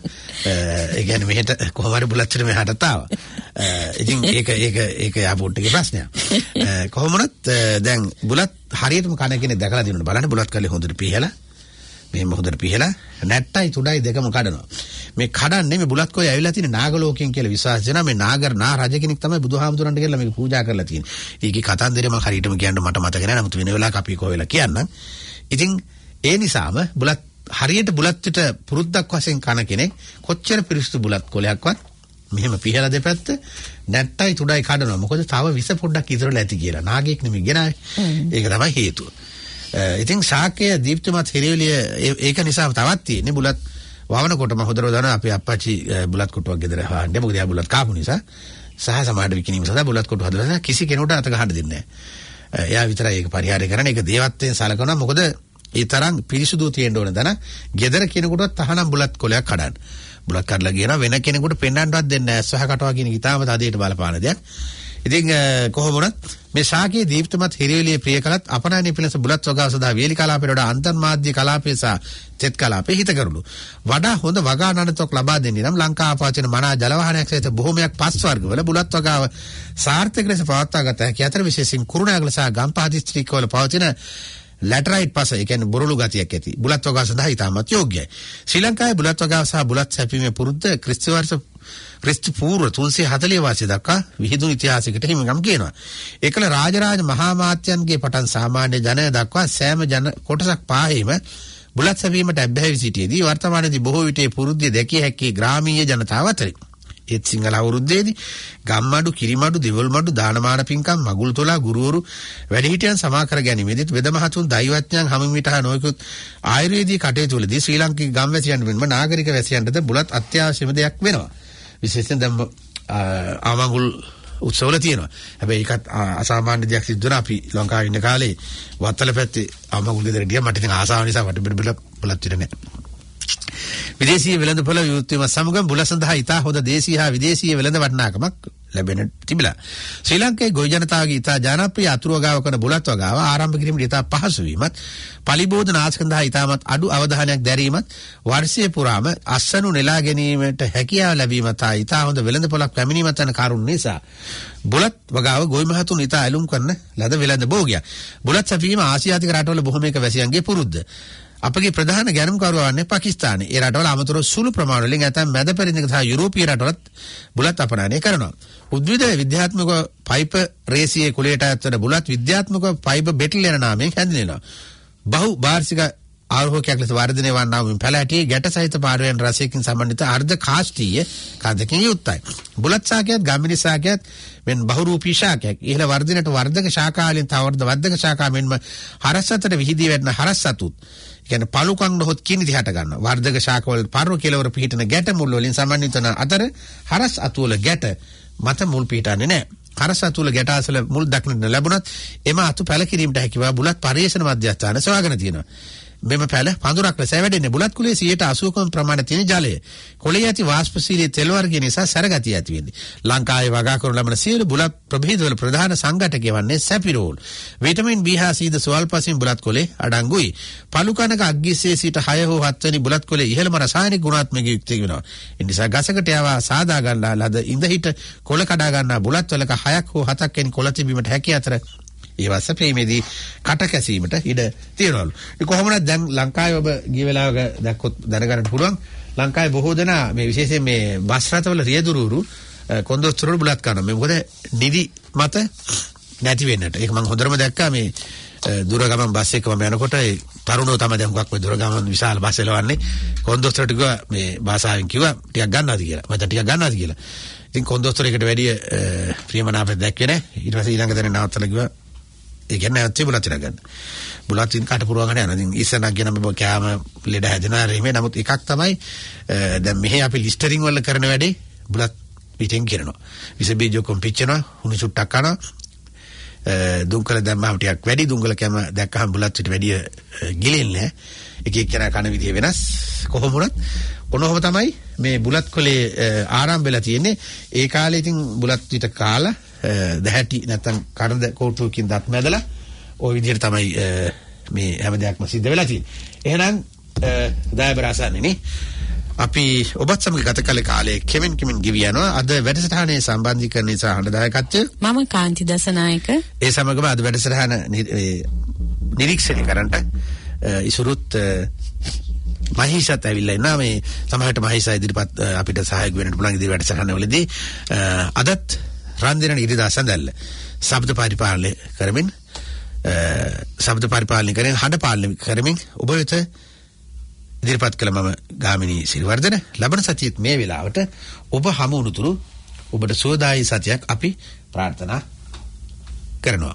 ඒ කියන්නේ මෙහෙට කොහොම හරි බුලත් පිට මෙහාට ආවා ඉතින් ඒක එයාපෝට් එකේ ප්‍රශ්නයක් කොහොම වුණත් දැන් බුලත් හරියටම කන කෙනෙක් දැකලා දිනුන බලන්න බුලත් කල්ලේ හොඳට පිහලා මෙහෙම හොඳට පිහලා නැට්ටයි තුඩයි දෙකම කඩනවා මේ කඩන්නේ මේ බුලත් කොයි ඇවිල්ලා තියෙන නාගලෝකයෙන් කියලා විශ්වාස කරනවා මේ නා රජ කෙනෙක් තමයි බුදුහාමුදුරන්ට කියලා මේක පූජා කරලා තියෙන්නේ. ඒකේ කතන්දරේ මම හරියටම කියන්න මට මතක නැහැ. නමුත් වෙන වෙලාවක අපි කොහෙලා කියන්නම්. ඉතින් ඒ නිසාම බුලත් හරියට බුලත් පිට පුරුද්දක් වශයෙන් කන කෙනෙක් කොච්චර පිරිසුදු බුලත් කොලයක්වත් මෙහෙම පිහලා දෙපැත්ත නැට්ටයි තුඩයි කඩනවා. මොකද තව විස පොඩ්ඩක් ඉතුරුලා ඇති කියලා. නාගයෙක් නෙමෙයි ගෙනාවේ. ඒක තමයි හේතුව. ඉතින් ශාක්‍ය දීප්තිමත් හිරියලිය ඒක නිසා තවත් තියෙන්නේ බුලත් වවනකොටම හොදරව දාන අපේ අප්පච්චි බුලත් කොටුවක් ගෙදර හාන්නේ මොකද එයා බුලත් කාපු නිසා සහ සමාඩ විකිනීම සඳහා බුලත් කොටු හදලා කිසි කෙනෙකුට අත ගහන්න දෙන්නේ නැහැ. එයා විතරයි ඒක පරිහරණය කරන්නේ. ඒක දේවත්වයෙන් සලකනවා. මොකද ඒ තරම් පිරිසුදු තියෙන්න ඕන දන ගෙදර කෙනෙකුට තහනම් බුලත් කොලයක් කඩන්න. බුලත් කඩලා ගියනවා වෙන කෙනෙකුට පෙන්වන්නවත් දෙන්නේ නැහැ. සහ කටවා කියන කිතාම තදේට බලපාන දෙයක්. ඉතින් කොහොම වුණත් මේ ශාකයේ දීප්තමත් හිරියලිය ප්‍රිය කලත් අපනයන පිළස බුලත් වගාව සදා වේලි කලාපයට වඩා අන්තර්මාධ්‍ය කලාපයේ සහ තෙත් කලාපයේ හිත කරුණු වඩා හොඳ වගා නඩතුවක් ලබා දෙන්නේ නම් ලංකාව පවතින මනා ජලවාහනයක් සහිත බොහෝමයක් පස් වර්ගවල බුලත් වගාව සාර්ථක ලෙස පවත්වා ගත හැකි අතර විශේෂයෙන් කුරුණෑගල සහ ගම්පහ දිස්ත්‍රික්කවල පවතින ලැටරයිට් පස ඒ කියන්නේ බොරළු ගතියක් ඇති බුලත් වගාව සඳහා ඉතාමත් යෝග්‍යයි. ශ්‍රී ලංකාවේ බුලත් වගාව සහ බුලත් සැපීමේ පුරුද්ද ක්‍රිස්තු පූර්ව 340 වාසය දක්වා විහිදුණු ඉතිහාසයකට හිමිනම් කියනවා. ඒකල රාජරාජ මහා මාත්‍යයන්ගේ පටන් සාමාන්‍ය ජනය දක්වා සෑම ජන කොටසක් පාහේම බුලත් සැපීමට ඇබ්බැහි සිටියේදී වර්තමානයේදී බොහෝ විට පුරුද්දේ දැකිය හැකි ග්‍රාමීය ජනතාව අතරින් ඒත් සිංහල අවුරුද්දේදී ගම්මඩු කිරිමඩු දෙවල්මඩු දානමාන පින්කම් මගුල්තොලා ගුරුවරු වැඩිහිටියන් සමා කර ගැනීමේදී වෙදමහතුන් දෛවඥයන් හමුවිට හා නොයෙකුත් ආයුර්වේදී කටයුතු වලදී ශ්‍රී ලාංකික ගම්වැසියන් මෙන්ම නාගරික වැසියන්ටද බුලත් අත්‍යවශ්‍යම දෙයක් වෙනවා. විශේෂයෙන් දැන් ආමඟුල් උත්සවල තියෙනවා. හැබැයි ඒකත් අසාමාන්‍ය දෙයක් සිද්ධ වෙනවා. අපි ලංකාවේ ඉන්න කාලේ වත්තල පැත්තේ ආමඟුල් ගෙදර ගියා මට ඉතින් ආසාව නිසා වට බුලත් පිට නැහැ. විදේශීය වෙළඳපොළ විවෘතවීම සමග බුල සඳහා ඉතා හොඳ දේශීය හා විදේශීය වෙළඳ වටිනාකමක් ලැබෙන තිබිලා. ශ්‍රී ලංකාවේ ගොවි ජනතාවගේ ඉතා ජනප්‍රිය අතුරු වගාව කරන බුලත් වගාව ආරම්භ කිරීමට ඉතා පහසු වීමත්, පලිබෝධ නාශක සඳහා ඉතාමත් අඩු අවධානයක් දැරීමත්, වර්ෂය පුරාම අස්වනු නෙලා ගැනීමට හැකියාව ලැබීමත් හා ඉතා හොඳ වෙළඳපොළක් පැමිණීමත් යන කරුණු නිසා බුලත් වගාව ගොවි මහතුන් ඉතා ඇලුම් කරන ලද වෙළඳ භෝගයක්. බුලත් සැපීම ආසියාතික රටවල බොහෝමයක වැසියන්ගේ පුරුද්ද. අපගේ ප්‍රධාන ගැනුම්කරුවා වන්නේ පාකිස්තානයේ. ඒ රටවල අමතරව සුළු ප්‍රමාණ වලින් ඇතැම් මැද පෙරදිග සහ යුරෝපීය රටවලත් බුලත් අපනයනය කරනවා. උද්විද විද්‍යාත්මක පයිප රේසියේ කුලයට අයත් වන බුලත් විද්‍යාත්මක පයිප බෙටල් යන නාමයෙන් හැඳින්වෙනවා. බහු වාර්ෂික ආරෝහකයක් ලෙස වර්ධනය වන්නා වූ පැලැටි ගැට සහිත පාරවැයෙන් රසයකින් සමන්විත අර්ධ කාස්ටීය කන්දකින් යුක්තයි. බුලත් ශාකයත් ගම්මිණි ශාකයත් මෙන් බහුරූපී ශාකයක්. ඉහළ වර්ධනයට වර්ධක ශාකා වලින් තවර්ධ වර්ධක ශාකා මෙන්ම හරස් අතර විහිදී වැටෙන හරස් සතුත් කියන්නේ පළුකම් නොහොත් කිනිදි හට ගන්නවා. වර්ධක ශාකවල පර්ව කෙලවර පිහිටන ගැට මුල් වලින් සමන්විත වන අතර හරස් අතුවල ගැට මත මුල් පිහිටන්නේ නැහැ. හරස් අතුවල ගැට අසල මුල් දක්නට ලැබුණත් එම අතු පැල කිරීමට හැකිව බුලත් පරිේෂණ මධ්‍යස්ථාන සොයාගෙන තියෙනවා. මෙම පැල පඳුරක් ලෙස වැඩෙන්නේ බුලත් කුලයේ 80% ප්‍රමාණය තියෙන ජලය. කොළේ ඇති වාෂ්පශීලී තෙල් වර්ග නිසා සැරගතිය ඇති වෙන්නේ. ලංකාවේ වගා කරන ලබන සියලු බුලත් ප්‍රභේදවල ප්‍රධාන සංඝටකය වන්නේ සැපිරෝල්. විටමින් B හා C ද ස්වල්පසින් බුලත් කොළේ අඩංගුයි. පළු කනක අග්ගිස්සේ සිට 6 හෝ 7 වෙනි බුලත් කොළේ ඉහළම රසායනික ගුණාත්මක යුක්ත වෙනවා. ඒ නිසා ගසකට යවා සාදා ගන්නා ලද ඉඳහිට කොළ කඩා ගන්නා බුලත් වලක 6ක් හෝ 7ක් වෙනි කොළ තිබීමට හැකි අතර ඒ වස්ස ප්‍රේමේදී කට කැසීමට ඉඩ තියෙනවලු. ඒ කොහොමද දැන් ලංකාවේ ඔබ ගිය වෙලාවක දැක්කොත් දැනගන්න පුළුවන් ලංකාවේ බොහෝ දෙනා මේ විශේෂයෙන් මේ බස් රථවල රියදුරුරු කොන්දොස්තරවල බුලත් කරනවා. මේ මොකද නිදි මත නැති වෙන්නට. ඒක මම හොඳටම දැක්කා මේ දුර ගමන් බස් එකක මම යනකොට ඒ තරුණෝ තමයි දැන් මොකක් මේ දුර ගමන් විශාල බස් එලවන්නේ. කොන්දොස්තරට කිව්වා මේ භාෂාවෙන් කිව්වා ටිකක් ගන්නවාද කියලා. මම ටිකක් ගන්නවාද කියලා. ඉතින් කොන්දොස්තරයකට වැඩිය ප්‍රියමනාපයක් දැක්කේ නැහැ. ඊට පස්සේ ඊළඟ දැන නවත්තලා කිව්වා ඒ කියන්නේ නැත්නම් බුලත් ඉර ගන්න. බුලත් ඉන් කට පුරවගෙන යනවා. ඉතින් ඉස්සනක් ගෙන මේ කෑම ලෙඩ හැදෙනවා රීමේ. නමුත් එකක් තමයි දැන් මෙහි අපි ලිස්ටරින් වල කරන වැඩේ බුලත් පිටින් කරනවා. විස බීජ කොම්පිච්චනවා, හුණු සුට්ටක් කරනවා. දුංගල දැම්මම ටිකක් වැඩි දුංගල කැම දැක්කහම බුලත් පිට වැඩි ගිලෙන්නේ නැහැ. එක එක්කෙනා කන විදිය වෙනස්. කොහොම වුණත් ඔනෝම තමයි මේ බුලත් කොලේ ආරම්භ වෙලා තියෙන්නේ. ඒ කාලේ ඉතින් බුලත් පිට කාලා දැහැටි නැත්තම් කඩද කෝටුවකින් දත් මැදලා ওই විදිහට තමයි මේ හැම දෙයක්ම සිද්ධ වෙලා තියෙන්නේ. එහෙනම් දයබරසන්නේ අපි ඔබත් සමග ගත කළ කාලයේ කෙමෙන් ගිවි යනවා. අද වැඩසටහනේ සම්බන්ධීකරණය සහ හඬදායකත්වය මම කාන්ති දසනායක. ඒ සමගම අද වැඩසටහන නිරීක්ෂණය කරන්නට ඉසුරුත් මහේෂත් ඇවිල්ලා ඉන්නවා. මේ සමහරට මහේෂා ඉදිරිපත් අපිට සහායක වෙන්නට පුළුවන් ඉදිරි වැඩසටහනවලදී. අදත් රන්දිරණ ඉරිදා සඳල්ල ශබ්ද පරිපාලනය කරමින් හඬ පාලනය කරමින් ඔබ වෙත ඉදිරිපත් කළ මම ගාමිණී සිරිවර්ධන. ලබන සතියේත් මේ වෙලාවට ඔබ හමු වුණුතුරු ඔබට සුවදායී සතියක් අපි ප්‍රාර්ථනා කරනවා.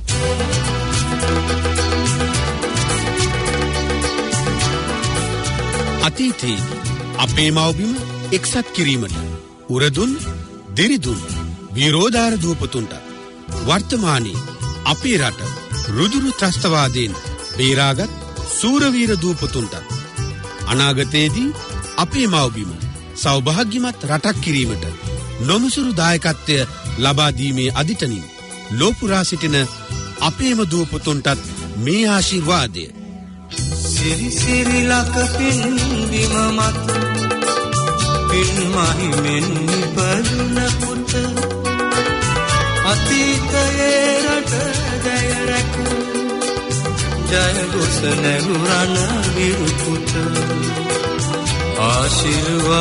අතීතයේ අපේ මව්බිම එක්සත් කිරීමට උරදුන් දිරිදුන් විරෝධාර දූපතුන්ට වර්තමානයේ අපේ රට රුදුරු ත්‍රස්තවාදයෙන් බේරාගත් සූරවීර දූපතුන්ට අනාගතයේදී අපේ මව්බිම සෞභාග්‍යමත් රටක් කිරීමට නොමුසුරු දායකත්වය ලබා දීමේ අදිටනින් ලෝපුරා සිටින අපේම දූපතුන්ටත් මේ ආශිර්වාදය. සිරි සිරි ලක පින් බිම මත පින් මහිමෙන් නිපදුන පුත අතීතයේ රට ජය රැක ජය ගොස නැගුරන විරුපුත ආශිර්වාද